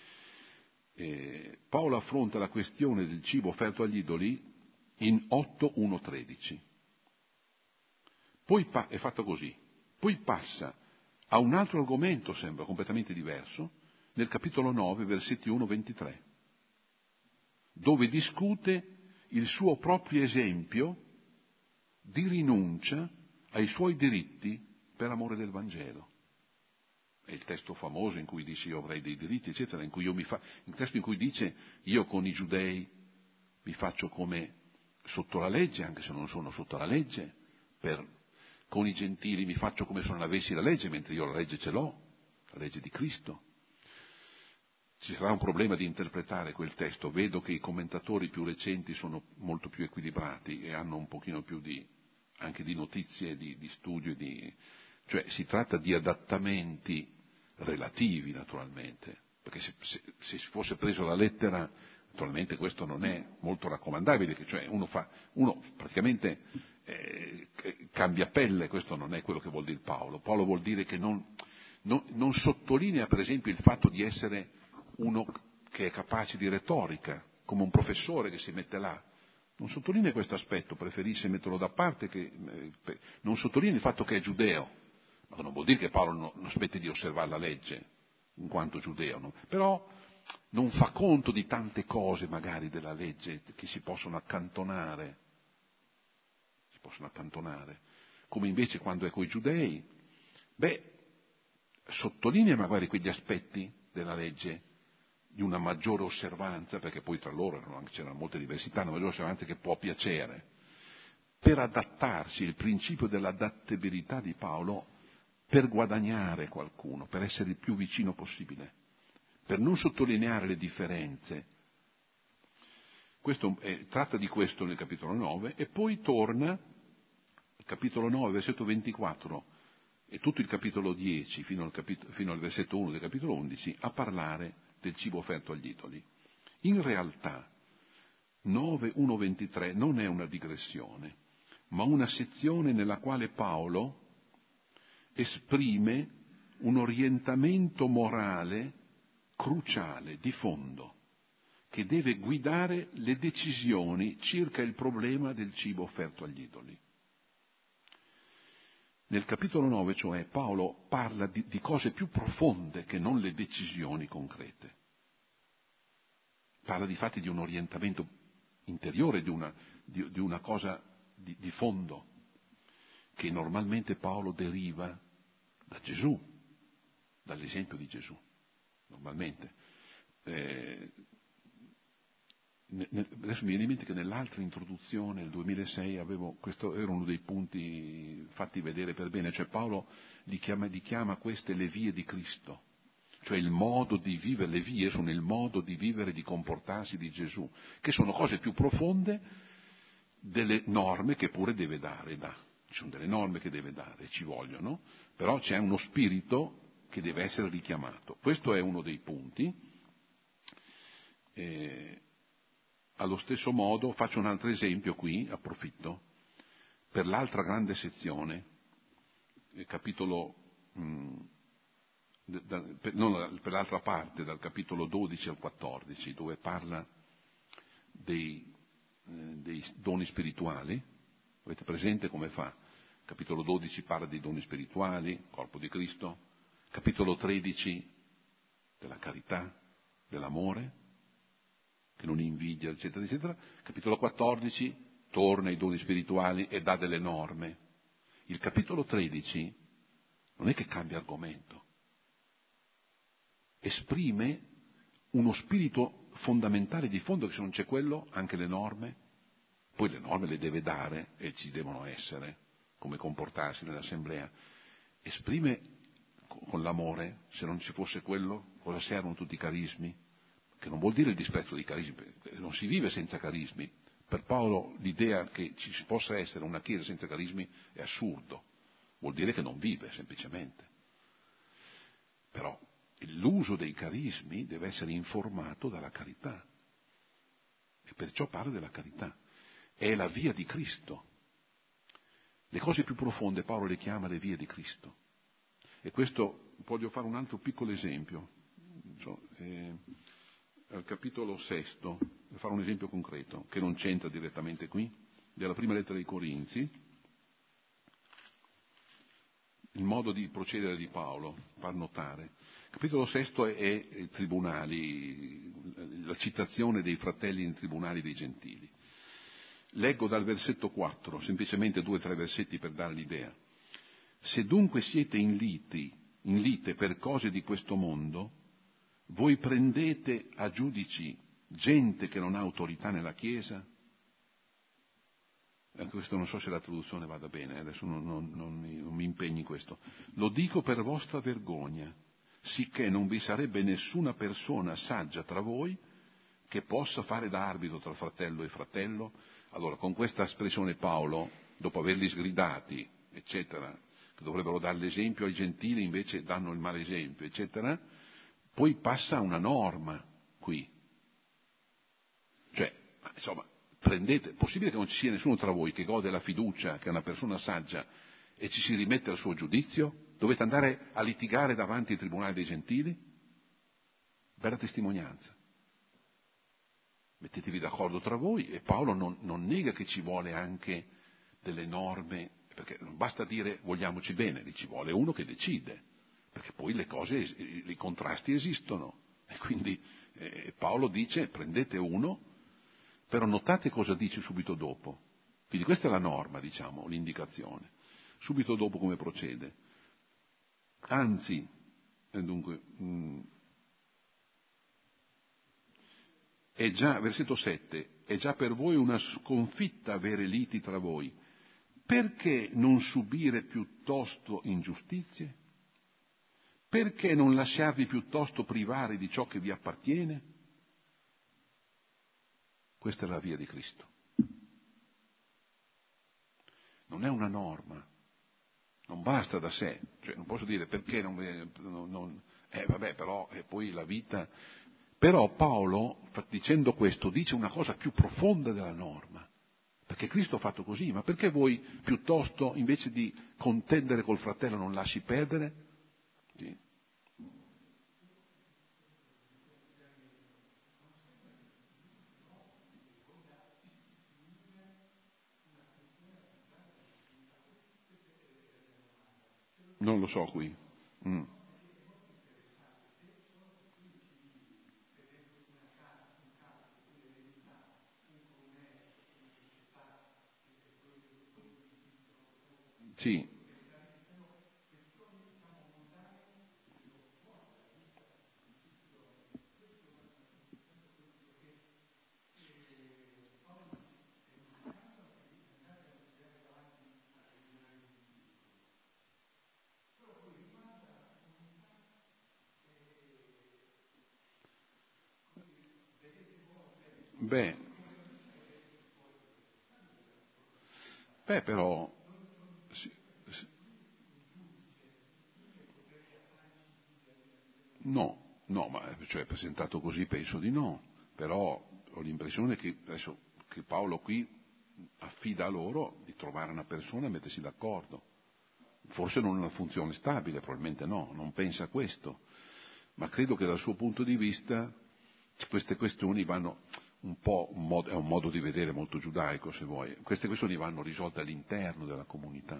[SPEAKER 1] Paolo affronta la questione del cibo offerto agli idoli in 8:1-13. Poi è fatto così, poi passa a un altro argomento, sembra completamente diverso, nel capitolo 9, versetti 1-23, dove discute il suo proprio esempio di rinuncia ai suoi diritti per amore del Vangelo. È il testo famoso in cui dice io avrei dei diritti, eccetera, il testo in cui dice io con i giudei mi faccio come sotto la legge, anche se non sono sotto la legge, con i gentili mi faccio come se non avessi la legge, mentre io la legge ce l'ho, la legge di Cristo. Ci sarà un problema di interpretare quel testo. Vedo che i commentatori più recenti sono molto più equilibrati e hanno un pochino più anche di notizie, di studio, cioè si tratta di adattamenti relativi naturalmente, perché se si fosse preso la lettera, naturalmente questo non è molto raccomandabile, cioè uno praticamente cambia pelle, questo non è quello che vuol dire Paolo. Paolo vuol dire che non sottolinea per esempio il fatto di essere uno che è capace di retorica, come un professore che si mette là. Non sottolinea questo aspetto, preferisce metterlo da parte, non sottolinea il fatto che è giudeo, ma non vuol dire che Paolo non smette di osservare la legge, in quanto giudeo, no? Però non fa conto di tante cose magari della legge che si possono accantonare, come invece quando è coi giudei, sottolinea magari quegli aspetti della legge di una maggiore osservanza, perché poi tra loro c'erano molte diversità, una maggiore osservanza che può piacere, per adattarsi, il principio dell'adattabilità di Paolo, per guadagnare qualcuno, per essere il più vicino possibile, per non sottolineare le differenze. Tratta di questo nel capitolo 9 e poi torna al capitolo 9, versetto 24 e tutto il capitolo 10 fino al versetto 1 del capitolo 11 a parlare del cibo offerto agli idoli. In realtà 9:1-23 non è una digressione, ma una sezione nella quale Paolo esprime un orientamento morale cruciale, di fondo, che deve guidare le decisioni circa il problema del cibo offerto agli idoli. Nel capitolo 9, cioè, Paolo parla di cose più profonde che non le decisioni concrete. Parla di fatti di un orientamento interiore, di una cosa di fondo, che normalmente Paolo deriva da Gesù, dall'esempio di Gesù, normalmente. Adesso mi viene in mente che nell'altra introduzione, nel 2006, questo era uno dei punti fatti vedere per bene, cioè Paolo li chiama queste le vie di Cristo, cioè il modo di vivere, le vie sono il modo di vivere e di comportarsi di Gesù, che sono cose più profonde delle norme che pure deve dare, ci sono delle norme che deve dare, ci vogliono, però c'è uno spirito che deve essere richiamato. Questo è uno dei punti. Allo stesso modo faccio un altro esempio qui, approfitto, per l'altra grande sezione, capitolo, per l'altra parte, dal capitolo 12 al 14, dove parla dei doni spirituali. Avete presente come fa? Capitolo 12 parla dei doni spirituali, corpo di Cristo. Capitolo 13 della carità, dell'amore, che non invidia, eccetera, eccetera. Capitolo 14 torna ai doni spirituali e dà delle norme. Il capitolo 13 non è che cambia argomento, esprime uno spirito fondamentale di fondo, che se non c'è quello, anche le norme, poi le norme le deve dare e ci devono essere, come comportarsi nell'assemblea, esprime con l'amore? Se non ci fosse quello, cosa servono tutti i carismi? Che non vuol dire il disprezzo dei carismi, non si vive senza carismi. Per Paolo l'idea che ci possa essere una Chiesa senza carismi è assurdo, vuol dire che non vive semplicemente. Però l'uso dei carismi deve essere informato dalla carità, e perciò parla della carità. È la via di Cristo. Le cose più profonde Paolo le chiama le vie di Cristo. E questo, voglio fare un altro piccolo esempio. Al capitolo 6, per fare un esempio concreto, che non c'entra direttamente qui, della prima lettera dei Corinzi, il modo di procedere di Paolo, far notare. Il capitolo 6 è i tribunali, la citazione dei fratelli in tribunali dei gentili. Leggo dal versetto 4, semplicemente 2 o 3 versetti per dare l'idea. Se dunque siete in lite per cose di questo mondo, voi prendete a giudici gente che non ha autorità nella Chiesa? Questo non so se la traduzione vada bene, adesso non mi impegni in questo. Lo dico per vostra vergogna, sicché non vi sarebbe nessuna persona saggia tra voi che possa fare da arbitro tra fratello e fratello. Allora, con questa espressione Paolo, dopo averli sgridati, eccetera, che dovrebbero dare l'esempio ai gentili, invece danno il male esempio, eccetera, poi passa una norma qui. Cioè, insomma, prendete, è possibile che non ci sia nessuno tra voi che gode la fiducia, che è una persona saggia, e ci si rimette al suo giudizio? Dovete andare a litigare davanti ai tribunali dei gentili? Bella testimonianza. Mettetevi d'accordo tra voi, e Paolo non nega che ci vuole anche delle norme, perché non basta dire vogliamoci bene, ci vuole uno che decide, perché poi le cose, i contrasti esistono, e quindi Paolo dice prendete uno, però notate cosa dice subito dopo. Quindi questa è la norma, diciamo, l'indicazione. Subito dopo come procede. Anzi, dunque, è già, versetto 7, è già per voi una sconfitta avere liti tra voi. Perché non subire piuttosto ingiustizie? Perché non lasciarvi piuttosto privare di ciò che vi appartiene? Questa è la via di Cristo. Non è una norma, non basta da sé, cioè non posso dire perché vabbè, però è poi la vita. Però Paolo, dicendo questo, dice una cosa più profonda della norma, perché Cristo ha fatto così, ma perché voi piuttosto, invece di contendere col fratello, non lasci perdere? Sì. Non lo so qui. Sì. Beh, però, no, ma cioè presentato così penso di no, però ho l'impressione che adesso che Paolo qui affida a loro di trovare una persona e mettersi d'accordo. Forse non una funzione stabile, probabilmente no, non pensa a questo, ma credo che dal suo punto di vista queste questioni vanno un po', è un modo di vedere molto giudaico se vuoi, queste questioni vanno risolte all'interno della comunità.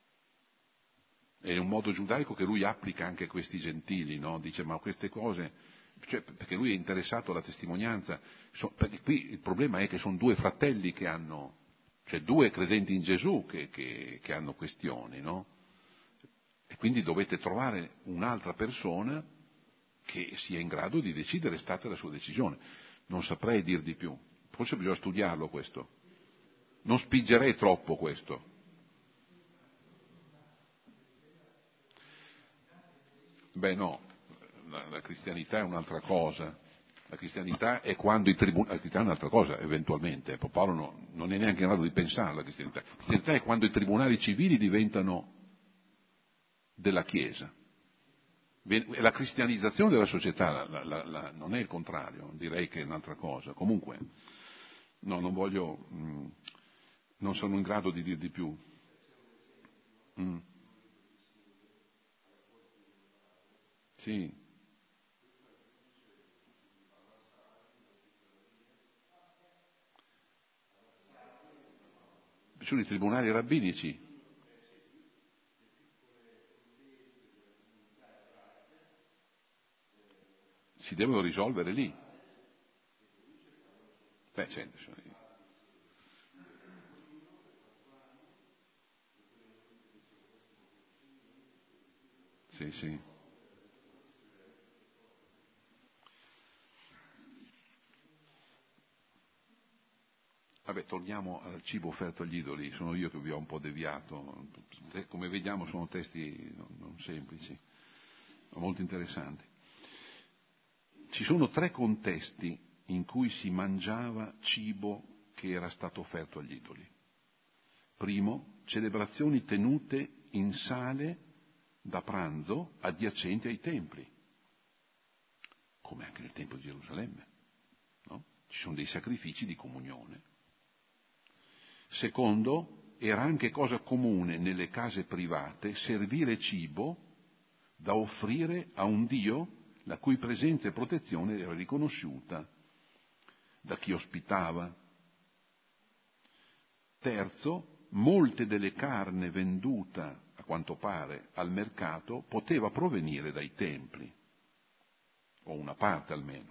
[SPEAKER 1] È un modo giudaico che lui applica anche a questi gentili, no? Dice ma queste cose, cioè, perché lui è interessato alla testimonianza, perché qui il problema è che sono due fratelli che hanno, cioè due credenti in Gesù che hanno questioni, no? E quindi dovete trovare un'altra persona che sia in grado di decidere, è stata la sua decisione. Non saprei dir di più, forse bisogna studiarlo questo, non spingerei troppo questo. Beh no, la cristianità è un'altra cosa. La cristianità è quando i tribunali, la cristianità è un'altra cosa, eventualmente. Paolo non è neanche in grado di pensare alla cristianità. La cristianità è quando i tribunali civili diventano della Chiesa. È la cristianizzazione della società, non è il contrario, direi che è un'altra cosa. Comunque, no, non voglio, non sono in grado di dir di più. Sì. Sono i tribunali rabbinici. Si devono risolvere lì. Beh, sì, sì. Vabbè, torniamo al cibo offerto agli idoli, sono io che vi ho un po' deviato, come vediamo sono testi non semplici, ma molto interessanti. Ci sono 3 contesti in cui si mangiava cibo che era stato offerto agli idoli. Primo, celebrazioni tenute in sale da pranzo adiacenti ai templi, come anche nel Tempio di Gerusalemme, no? Ci sono dei sacrifici di comunione. Secondo, era anche cosa comune nelle case private servire cibo da offrire a un Dio la cui presenza e protezione era riconosciuta da chi ospitava. Terzo, molte delle carne venduta, a quanto pare, al mercato poteva provenire dai templi, o una parte almeno.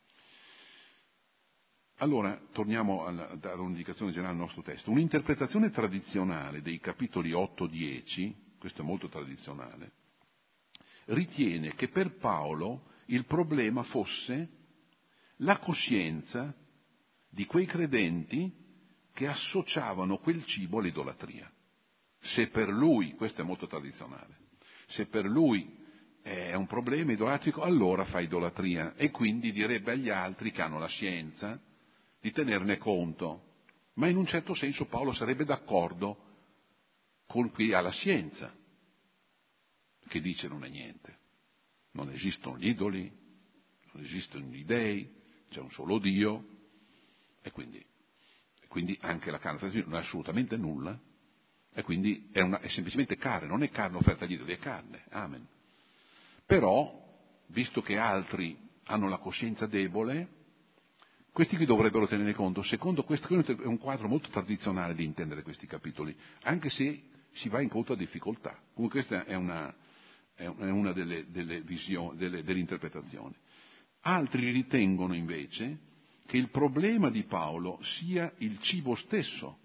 [SPEAKER 1] Allora, torniamo a dare un'indicazione generale al nostro testo. Un'interpretazione tradizionale dei capitoli 8-10, questo è molto tradizionale, ritiene che per Paolo il problema fosse la coscienza di quei credenti che associavano quel cibo all'idolatria. Se per lui, questo è molto tradizionale, se per lui è un problema idolatrico, allora fa idolatria e quindi direbbe agli altri che hanno la scienza di tenerne conto. Ma in un certo senso Paolo sarebbe d'accordo con chi ha la scienza, che dice non è niente. Non esistono gli idoli, non esistono gli dei, c'è un solo Dio e quindi anche la carne non è assolutamente nulla e quindi è semplicemente carne, non è carne offerta agli idoli, è carne, amen. Però, visto che altri hanno la coscienza debole, questi qui dovrebbero tenere conto. Secondo questo è un quadro molto tradizionale di intendere questi capitoli, anche se si va incontro a difficoltà. Comunque questa è una delle visioni, delle interpretazioni. Altri ritengono invece che il problema di Paolo sia il cibo stesso,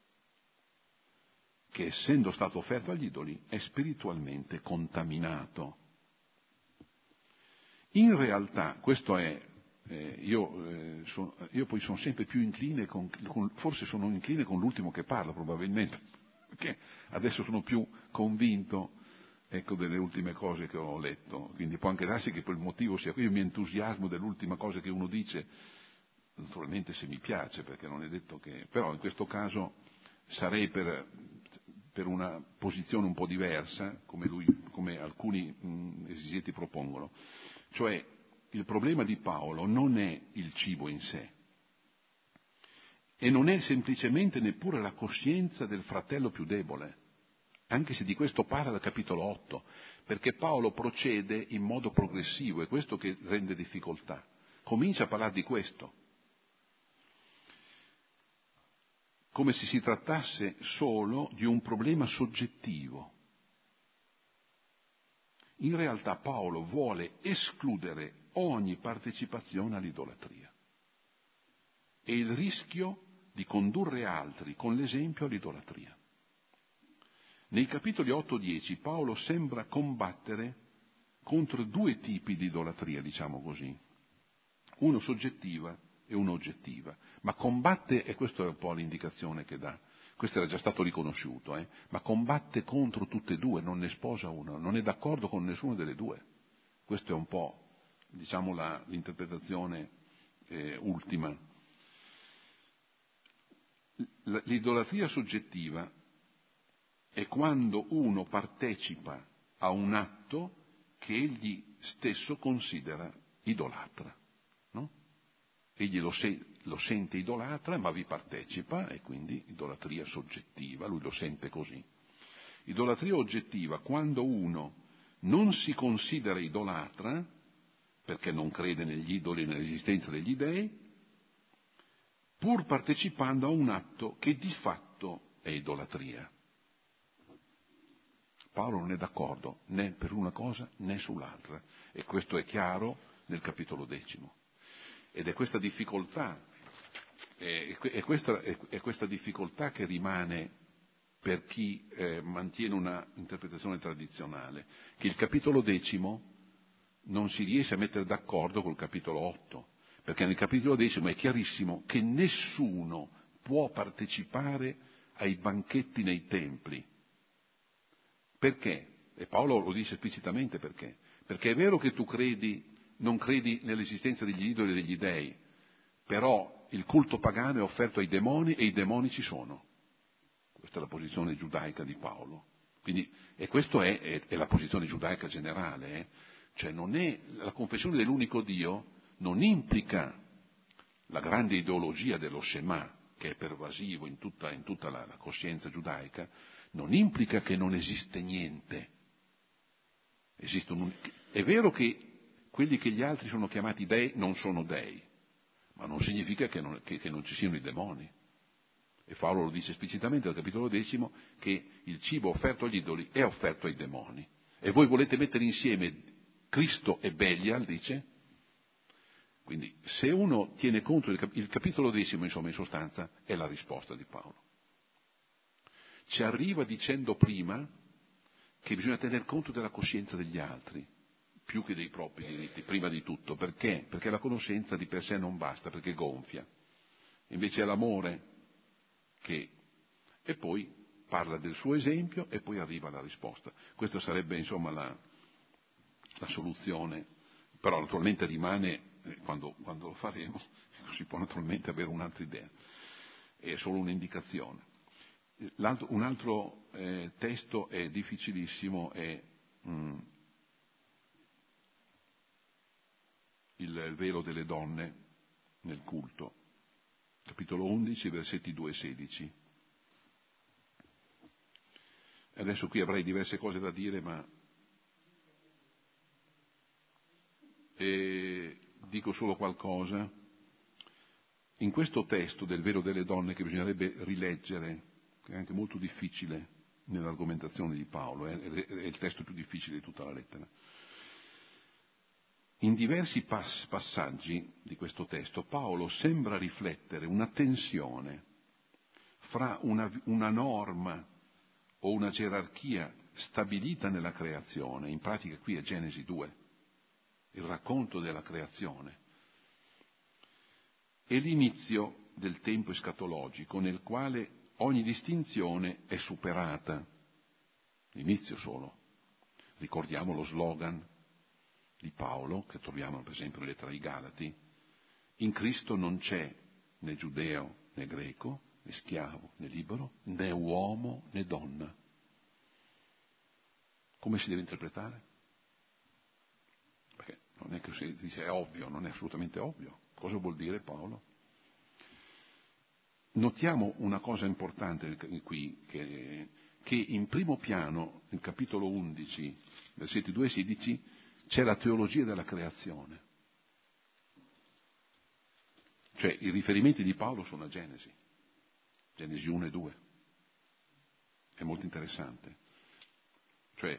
[SPEAKER 1] che essendo stato offerto agli idoli è spiritualmente contaminato. In realtà, questo è, io poi sono sempre più incline, forse sono incline con l'ultimo che parla probabilmente, perché adesso sono più convinto, ecco, delle ultime cose che ho letto, quindi può anche darsi che per il motivo sia qui, io mi entusiasmo dell'ultima cosa che uno dice, naturalmente se mi piace, perché non è detto che, però in questo caso sarei per una posizione un po' diversa, come alcuni esegeti propongono. Cioè, il problema di Paolo non è il cibo in sé e non è semplicemente neppure la coscienza del fratello più debole, anche se di questo parla dal capitolo 8, perché Paolo procede in modo progressivo, è questo che rende difficoltà. Comincia a parlare di questo, come se si trattasse solo di un problema soggettivo. In realtà Paolo vuole escludere ogni partecipazione all'idolatria e il rischio di condurre altri con l'esempio all'idolatria. Nei capitoli 8-10 Paolo sembra combattere contro 2 tipi di idolatria, diciamo così, uno soggettiva e uno oggettiva, ma combatte, e questa è un po' l'indicazione che dà, questo era già stato riconosciuto, ma combatte contro tutte e 2, non ne sposa una, non è d'accordo con nessuna delle 2. Questa è un po', diciamo, l'interpretazione ultima. L'idolatria soggettiva è quando uno partecipa a un atto che egli stesso considera idolatra, no? Egli lo sente idolatra, ma vi partecipa, e quindi idolatria soggettiva, lui lo sente così. Idolatria oggettiva, quando uno non si considera idolatra, perché non crede negli idoli e nell'esistenza degli dei, pur partecipando a un atto che di fatto è idolatria. Paolo non è d'accordo né per una cosa né sull'altra, e questo è chiaro nel capitolo 10. Ed è questa difficoltà, è questa difficoltà che rimane per chi mantiene una interpretazione tradizionale, che il capitolo 10 non si riesce a mettere d'accordo col capitolo 8, perché nel capitolo 10 è chiarissimo che nessuno può partecipare ai banchetti nei templi. Perché? E Paolo lo dice esplicitamente perché. Perché è vero che tu non credi nell'esistenza degli idoli e degli dei, però il culto pagano è offerto ai demoni e i demoni ci sono. Questa è la posizione giudaica di Paolo. Quindi, e questa è la posizione giudaica generale. Cioè non è la confessione dell'unico Dio non implica la grande ideologia dello Shema, che è pervasivo in tutta la coscienza giudaica, non implica che non esiste niente. È vero che quelli che gli altri sono chiamati dei non sono dei, ma non significa che non ci siano i demoni. E Paolo lo dice esplicitamente al capitolo 10 che il cibo offerto agli idoli è offerto ai demoni. E voi volete mettere insieme Cristo e Belial, dice? Quindi se uno tiene conto il capitolo 10, insomma, in sostanza, è la risposta di Paolo. Ci arriva dicendo prima che bisogna tener conto della coscienza degli altri, più che dei propri diritti, prima di tutto. Perché? Perché la conoscenza di per sé non basta, perché gonfia. Invece è l'amore che... E poi parla del suo esempio e poi arriva alla risposta. Questa sarebbe, insomma, la soluzione, però naturalmente rimane, quando lo faremo, si può naturalmente avere un'altra idea. È solo un'indicazione. Un altro testo è difficilissimo, è il velo delle donne nel culto, capitolo 11, versetti 2 e 16. Adesso qui avrei diverse cose da dire, ma dico solo qualcosa. In questo testo del velo delle donne, che bisognerebbe rileggere, che è anche molto difficile nell'argomentazione di Paolo, è il testo più difficile di tutta la lettera. In diversi passaggi di questo testo Paolo sembra riflettere una tensione fra una norma o una gerarchia stabilita nella creazione, in pratica qui è Genesi 2, il racconto della creazione, e l'inizio del tempo escatologico nel quale ogni distinzione è superata, l'inizio solo. Ricordiamo lo slogan di Paolo, che troviamo per esempio nelle lettere ai Galati: in Cristo non c'è né giudeo né greco, né schiavo né libero, né uomo né donna. Come si deve interpretare? Perché non è che si dice è ovvio, non è assolutamente ovvio. Cosa vuol dire Paolo? Notiamo una cosa importante qui, che in primo piano, nel capitolo 11, versetti 2 e 16, c'è la teologia della creazione. Cioè i riferimenti di Paolo sono a Genesi 1 e 2. È molto interessante. Cioè,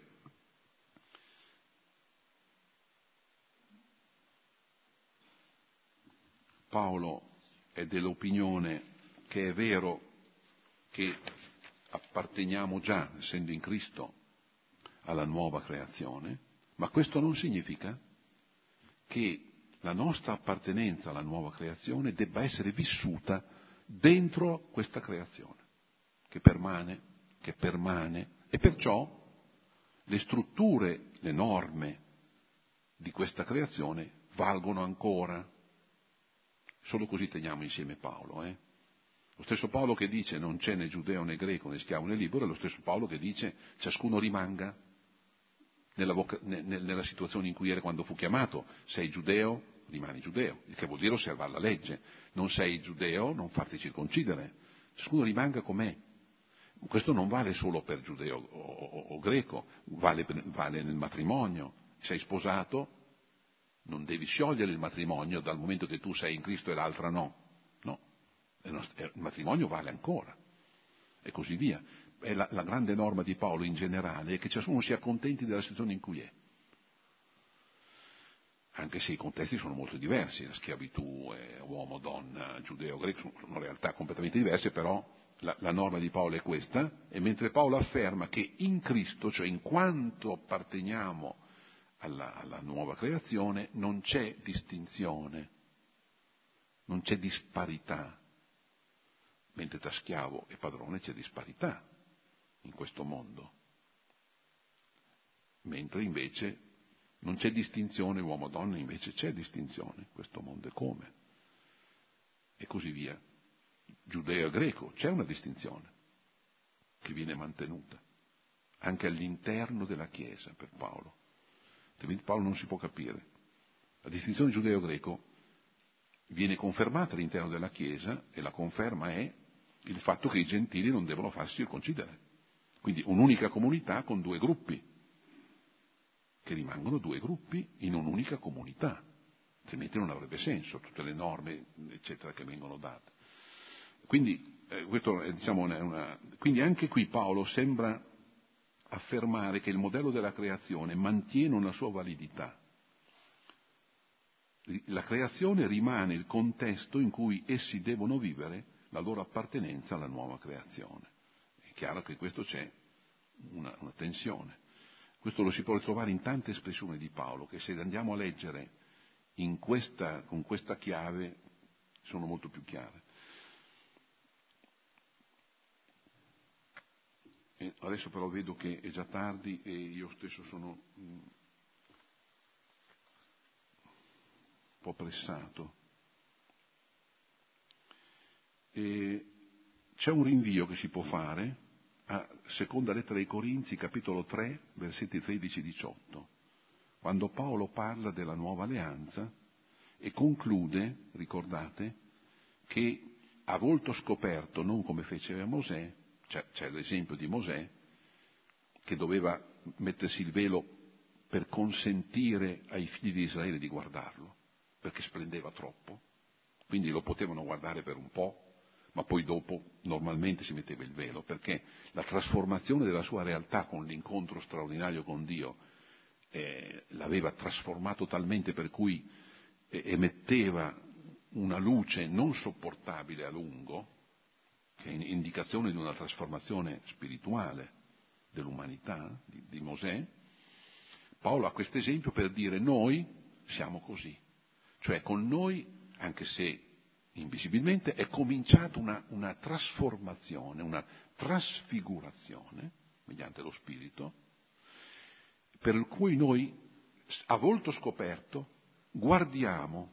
[SPEAKER 1] Paolo è dell'opinione che è vero che apparteniamo già, essendo in Cristo, alla nuova creazione, ma questo non significa che la nostra appartenenza alla nuova creazione debba essere vissuta dentro questa creazione, che permane, e perciò le strutture, le norme di questa creazione valgono ancora. Solo così teniamo insieme Paolo. Lo stesso Paolo che dice non c'è né giudeo né greco né schiavo né libero, è lo stesso Paolo che dice ciascuno rimanga nella situazione in cui era quando fu chiamato. Sei giudeo, rimani giudeo, il che vuol dire osservare la legge. Non sei giudeo, non farti circoncidere. Ciascuno rimanga com'è. Questo non vale solo per giudeo o greco, vale nel matrimonio. Sei sposato, non devi sciogliere il matrimonio dal momento che tu sei in Cristo e l'altra no. No, il matrimonio vale ancora. E così via. È la grande norma di Paolo in generale è che ciascuno sia contenti della situazione in cui è. Anche se i contesti sono molto diversi, la schiavitù, uomo, donna, giudeo, greco, sono realtà completamente diverse, però la norma di Paolo è questa, e mentre Paolo afferma che in Cristo, cioè in quanto apparteniamo alla nuova creazione, non c'è distinzione, non c'è disparità, mentre tra schiavo e padrone c'è disparità in questo mondo, mentre invece non c'è distinzione uomo-donna, invece c'è distinzione in questo mondo, e come? E così via. Giudeo e greco, c'è una distinzione che viene mantenuta anche all'interno della Chiesa per Paolo. Altrimenti Paolo non si può capire. La distinzione giudeo-greco viene confermata all'interno della Chiesa, e la conferma è il fatto che i gentili non devono farsi circoncidere. Quindi un'unica comunità con due gruppi, che rimangono due gruppi in un'unica comunità, altrimenti non avrebbe senso tutte le norme eccetera che vengono date. Quindi questo è, quindi anche qui Paolo sembra affermare che il modello della creazione mantiene una sua validità. La creazione rimane il contesto in cui essi devono vivere la loro appartenenza alla nuova creazione. È chiaro che questo c'è una tensione. Questo lo si può ritrovare in tante espressioni di Paolo, che se andiamo a leggere con questa chiave sono molto più chiare. E adesso però vedo che è già tardi e io stesso sono un po' pressato. E c'è un rinvio che si può fare a seconda lettera ai Corinzi, capitolo 3, versetti 13-18, quando Paolo parla della nuova alleanza e conclude, ricordate, che a volto scoperto, non come fece Mosè, c'è l'esempio di Mosè, che doveva mettersi il velo per consentire ai figli di Israele di guardarlo, perché splendeva troppo, quindi lo potevano guardare per un po', ma poi dopo normalmente si metteva il velo, perché la trasformazione della sua realtà con l'incontro straordinario con Dio l'aveva trasformato talmente per cui emetteva una luce non sopportabile a lungo, che è indicazione di una trasformazione spirituale dell'umanità di Mosè. Paolo ha questo esempio per dire noi siamo così, cioè con noi, anche se invisibilmente, è cominciata una trasformazione, una trasfigurazione mediante lo Spirito, per cui noi a volto scoperto guardiamo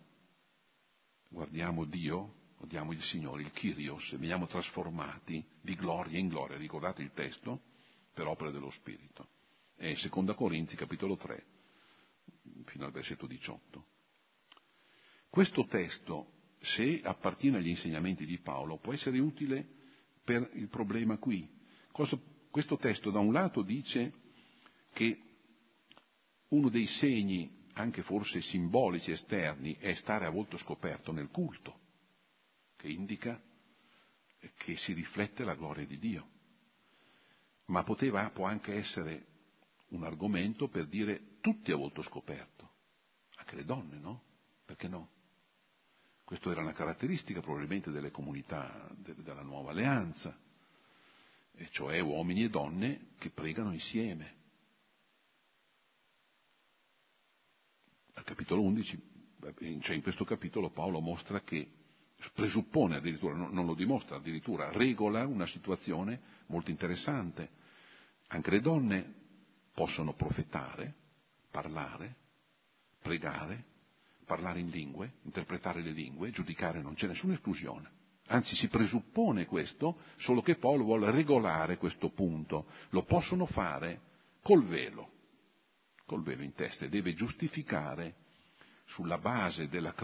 [SPEAKER 1] Dio, guardiamo il Signore, il Kyrios, e veniamo trasformati di gloria in gloria. Ricordate il testo? Per opera dello Spirito. È 2 Corinzi capitolo 3 fino al versetto 18. Questo testo, se appartiene agli insegnamenti di Paolo, può essere utile per il problema qui. Questo testo da un lato dice che uno dei segni, anche forse simbolici esterni, è stare a volto scoperto nel culto, che indica che si riflette la gloria di Dio. Ma può anche essere un argomento per dire tutti a volto scoperto, anche le donne, no? Perché no? Questa era una caratteristica probabilmente delle comunità della nuova alleanza, e cioè uomini e donne che pregano insieme. Al capitolo 11, cioè in questo capitolo Paolo mostra che presuppone addirittura, non lo dimostra, addirittura regola una situazione molto interessante. Anche le donne possono profetare, parlare, pregare, parlare in lingue, interpretare le lingue, giudicare, non c'è nessuna esclusione. Anzi, si presuppone questo, solo che Paolo vuole regolare questo punto. Lo possono fare col velo in testa, e deve giustificare sulla base della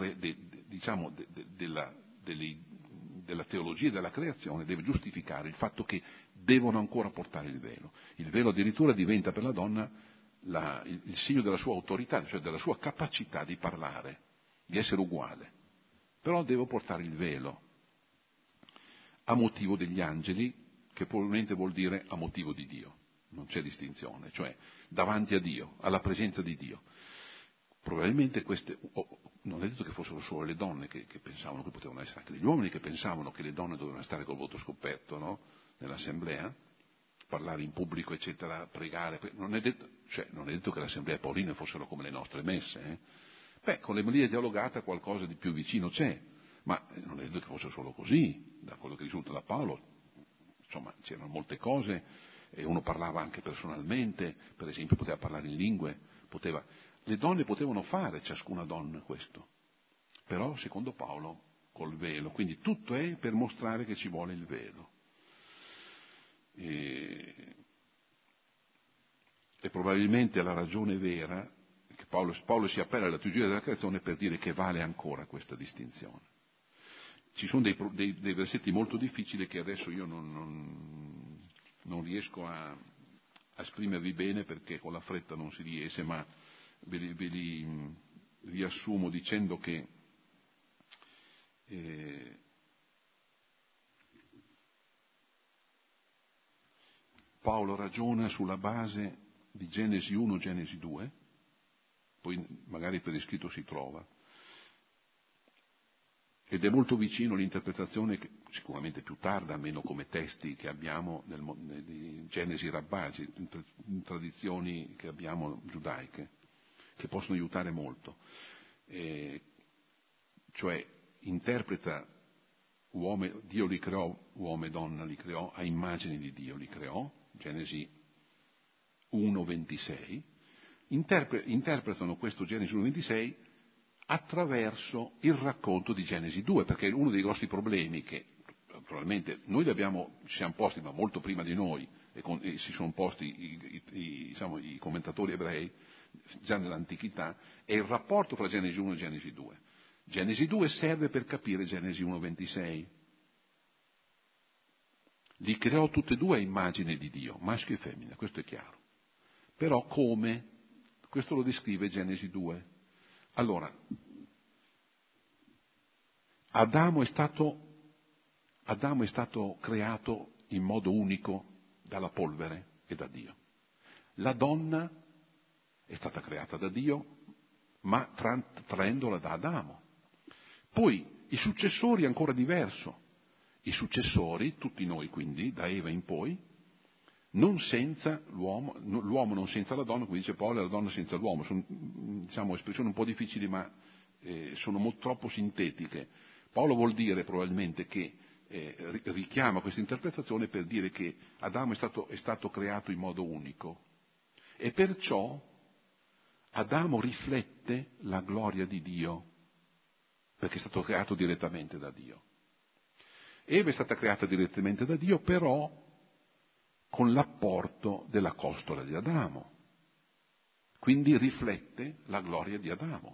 [SPEAKER 1] teologia della creazione, deve giustificare il fatto che devono ancora portare il velo. Il velo addirittura diventa per la donna il segno della sua autorità, cioè della sua capacità di parlare, di essere uguale. Però devo portare il velo a motivo degli angeli, che probabilmente vuol dire a motivo di Dio. Non c'è distinzione, cioè davanti a Dio, alla presenza di Dio. Probabilmente non è detto che fossero solo le donne che pensavano che potevano essere anche degli uomini che pensavano che le donne dovevano stare col volto scoperto, no? Nell'assemblea, parlare in pubblico, eccetera, pregare. Non è detto che le assemblee pauline fossero come le nostre messe. Con l'Emilia dialogata qualcosa di più vicino c'è, ma non è detto che fosse solo così. Da quello che risulta da Paolo, insomma, c'erano molte cose. E uno parlava anche personalmente, per esempio poteva parlare in lingue, le donne potevano fare, ciascuna donna, questo, però secondo Paolo col velo, quindi tutto è per mostrare che ci vuole il velo. E probabilmente la ragione vera che Paolo si appella alla teologia della creazione per dire che vale ancora questa distinzione. Ci sono dei versetti molto difficili che adesso io non riesco a esprimervi bene perché con la fretta non si riesce, ma ve li riassumo dicendo che Paolo ragiona sulla base di Genesi 1, Genesi 2, poi magari per iscritto si trova, ed è molto vicino all'interpretazione, che sicuramente più tarda, meno come testi che abbiamo di Genesi Rabbagi, in tradizioni che abbiamo giudaiche, che possono aiutare molto. Cioè interpreta Dio li creò, uomo e donna li creò, a immagine di Dio li creò, Genesi 1:26, interpretano questo Genesi 1:26 attraverso il racconto di Genesi 2, perché uno dei grossi problemi che probabilmente noi ci siamo posti, ma molto prima di noi, e si sono posti i commentatori ebrei già nell'antichità, è il rapporto fra Genesi 1 e Genesi 2. Genesi 2 serve per capire Genesi 1:26. Li creò tutte e due a immagine di Dio, maschio e femmina, questo è chiaro. Però come? Questo lo descrive Genesi 2. Allora, Adamo è stato creato in modo unico dalla polvere e da Dio. La donna è stata creata da Dio, ma traendola da Adamo. Poi i successori è ancora diverso. I successori, tutti noi quindi, da Eva in poi, non senza l'uomo non senza la donna, come dice Paolo, e la donna senza l'uomo. Sono espressioni un po' difficili, ma sono troppo sintetiche. Paolo vuol dire probabilmente che richiama questa interpretazione per dire che Adamo è stato creato in modo unico e perciò Adamo riflette la gloria di Dio, perché è stato creato direttamente da Dio. Eva è stata creata direttamente da Dio, però con l'apporto della costola di Adamo. Quindi riflette la gloria di Adamo.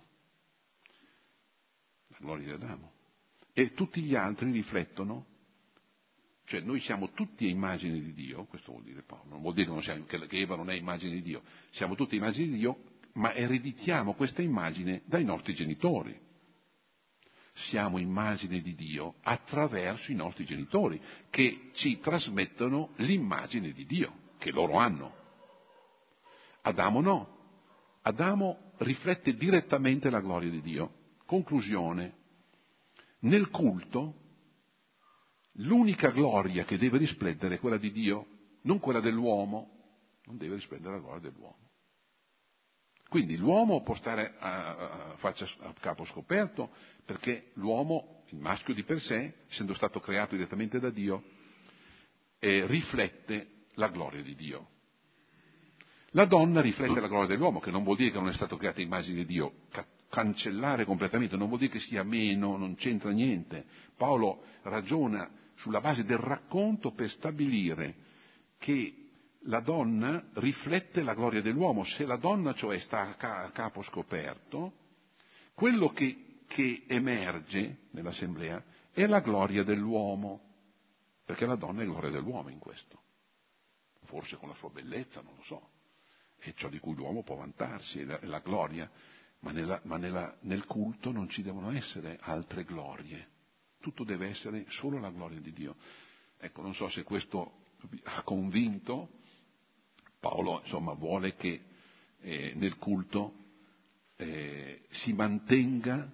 [SPEAKER 1] La gloria di Adamo. E tutti gli altri riflettono, cioè noi siamo tutti a immagine di Dio, questo vuol dire Paolo, non vuol dire che Eva non è immagine di Dio, siamo tutti immagini di Dio, ma ereditiamo questa immagine dai nostri genitori. Siamo immagine di Dio attraverso i nostri genitori, che ci trasmettono l'immagine di Dio, che loro hanno. Adamo no. Adamo riflette direttamente la gloria di Dio. Conclusione. Nel culto, l'unica gloria che deve risplendere è quella di Dio, non quella dell'uomo. Non deve risplendere la gloria dell'uomo. Quindi l'uomo può stare a capo scoperto, perché l'uomo, il maschio di per sé, essendo stato creato direttamente da Dio, riflette la gloria di Dio. La donna riflette la gloria dell'uomo, che non vuol dire che non è stato creato immagine di Dio. Cancellare completamente non vuol dire che sia meno, non c'entra niente. Paolo ragiona sulla base del racconto per stabilire che la donna riflette la gloria dell'uomo. Se la donna, cioè, sta a capo scoperto, quello che emerge nell'assemblea è la gloria dell'uomo, perché la donna è gloria dell'uomo in questo. Forse con la sua bellezza, non lo so, è ciò di cui l'uomo può vantarsi, è la gloria, ma nel culto non ci devono essere altre glorie, tutto deve essere solo la gloria di Dio. Ecco, non so se questo ha convinto. Paolo, insomma, vuole che nel culto si mantenga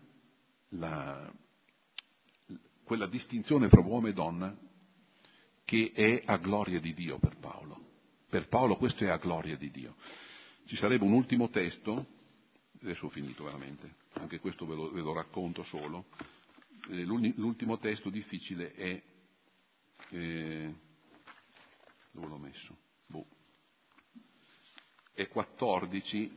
[SPEAKER 1] quella distinzione fra uomo e donna che è a gloria di Dio per Paolo. Per Paolo questo è a gloria di Dio. Ci sarebbe un ultimo testo, adesso ho finito veramente, anche questo ve lo racconto solo. L'ultimo testo difficile è, dove l'ho messo? È 14,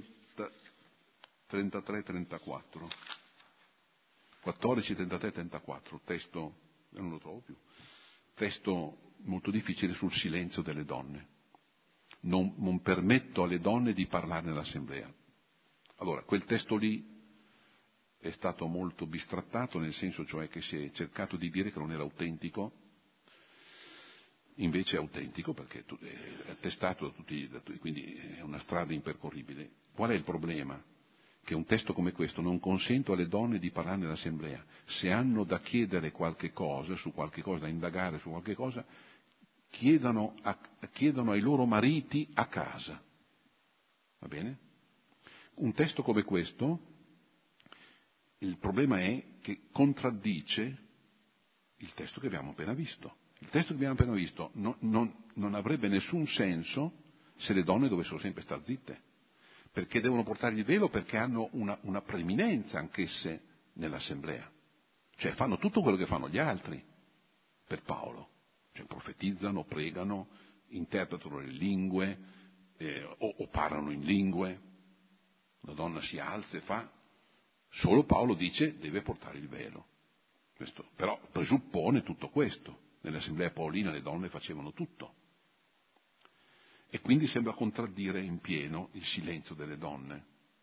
[SPEAKER 1] 33, 34. 14, 33, 34, testo, non lo trovo più, testo molto difficile sul silenzio delle donne. Non permetto alle donne di parlare nell'assemblea. Allora, quel testo lì è stato molto bistrattato, nel senso cioè che si è cercato di dire che non era autentico, invece è autentico perché è attestato da tutti, quindi è una strada impercorribile. Qual è il problema? Che un testo come questo non consente alle donne di parlare nell'assemblea. Se hanno da chiedere qualche cosa, su qualche cosa, da indagare su qualche cosa, chiedono ai loro mariti a casa. Va bene? Un testo come questo, il problema è che contraddice il testo che abbiamo appena visto. Il testo che abbiamo appena visto non avrebbe nessun senso se le donne dovessero sempre star zitte, perché devono portare il velo, perché hanno una preeminenza anch'esse nell'assemblea. Cioè fanno tutto quello che fanno gli altri per Paolo. Cioè profetizzano, pregano, interpretano le lingue o parlano in lingue. La donna si alza e fa. Solo Paolo dice deve portare il velo. Questo però presuppone tutto questo. Nell'assemblea paolina le donne facevano tutto. E quindi sembra contraddire in pieno il silenzio delle donne.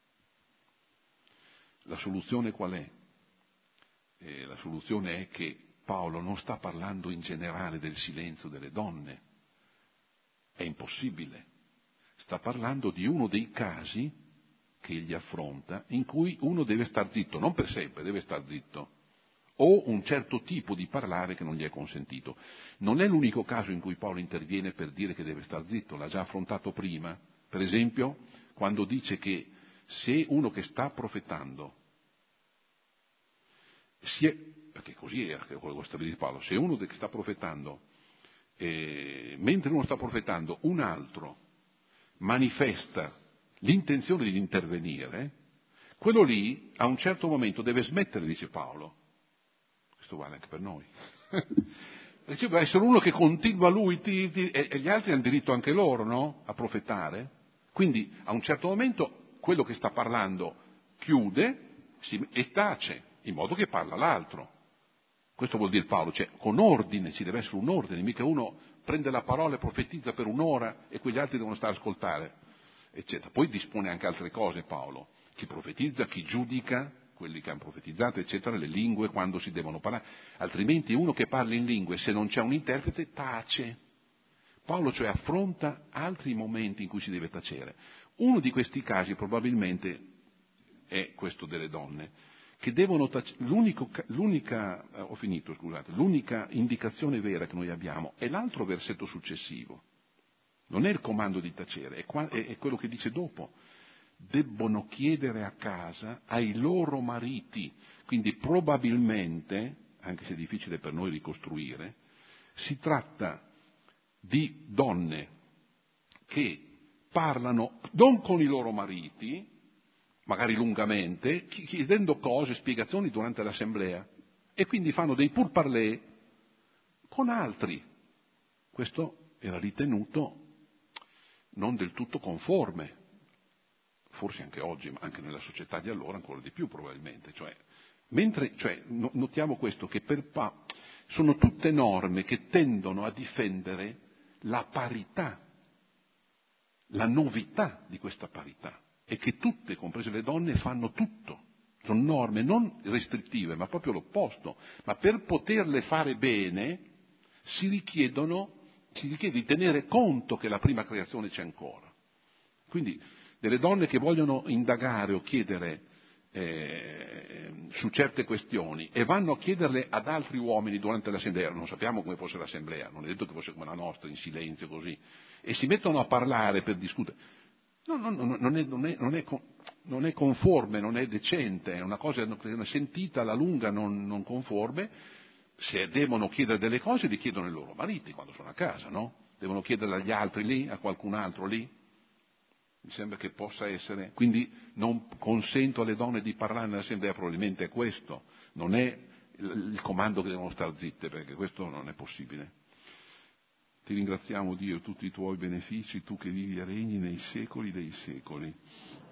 [SPEAKER 1] La soluzione qual è? La soluzione è che Paolo non sta parlando in generale del silenzio delle donne. È impossibile. Sta parlando di uno dei casi che egli affronta in cui uno deve star zitto, non per sempre, deve star zitto, o un certo tipo di parlare che non gli è consentito. Non è l'unico caso in cui Paolo interviene per dire che deve star zitto, l'ha già affrontato prima, per esempio quando dice che se uno che sta profetando, perché così è quello che stabilisce Paolo, se uno che sta profetando, mentre uno sta profetando, un altro manifesta l'intenzione di intervenire, quello lì a un certo momento deve smettere, dice Paolo. Questo vale anche per noi. Deve essere uno che continua lui e gli altri hanno diritto anche loro, no? A profetare. Quindi a un certo momento quello che sta parlando chiude e tace, in modo che parla l'altro. Questo vuol dire Paolo, cioè con ordine, ci deve essere un ordine, mica uno prende la parola e profetizza per un'ora e quegli altri devono stare a ascoltare, eccetera. Poi dispone anche altre cose Paolo, chi profetizza, chi giudica quelli che hanno profetizzato, eccetera, le lingue quando si devono parlare, altrimenti uno che parla in lingue, se non c'è un interprete, tace. Paolo cioè affronta altri momenti in cui si deve tacere. Uno di questi casi probabilmente è questo delle donne, che devono tacere. L'unica indicazione vera che noi abbiamo è l'altro versetto successivo. Non è il comando di tacere, è quello che dice dopo. Debbono chiedere a casa ai loro mariti, quindi probabilmente, anche se è difficile per noi ricostruire, si tratta di donne che parlano non con i loro mariti, magari lungamente, chiedendo cose, spiegazioni durante l'assemblea, e quindi fanno dei pourparlers con altri. Questo era ritenuto non del tutto conforme, forse anche oggi, ma anche nella società di allora ancora di più probabilmente. Notiamo questo, che sono tutte norme che tendono a difendere la parità, la novità di questa parità, e che tutte, comprese le donne, fanno tutto. Sono norme non restrittive, ma proprio l'opposto. Ma per poterle fare bene si richiede di tenere conto che la prima creazione c'è ancora. Quindi delle donne che vogliono indagare o chiedere su certe questioni e vanno a chiederle ad altri uomini durante l'assemblea, non sappiamo come fosse l'assemblea, non è detto che fosse come la nostra, in silenzio così, e si mettono a parlare per discutere. Non è conforme, non è decente, è una cosa sentita alla lunga non conforme. Se devono chiedere delle cose, li chiedono ai loro mariti quando sono a casa, no? Devono chiederle agli altri lì, a qualcun altro lì. Mi sembra che possa essere, quindi non consento alle donne di parlare nell'assemblea, probabilmente è questo, non è il comando che devono star zitte, perché questo non è possibile. Ti ringraziamo, Dio, tutti i tuoi benefici, tu che vivi e regni nei secoli dei secoli.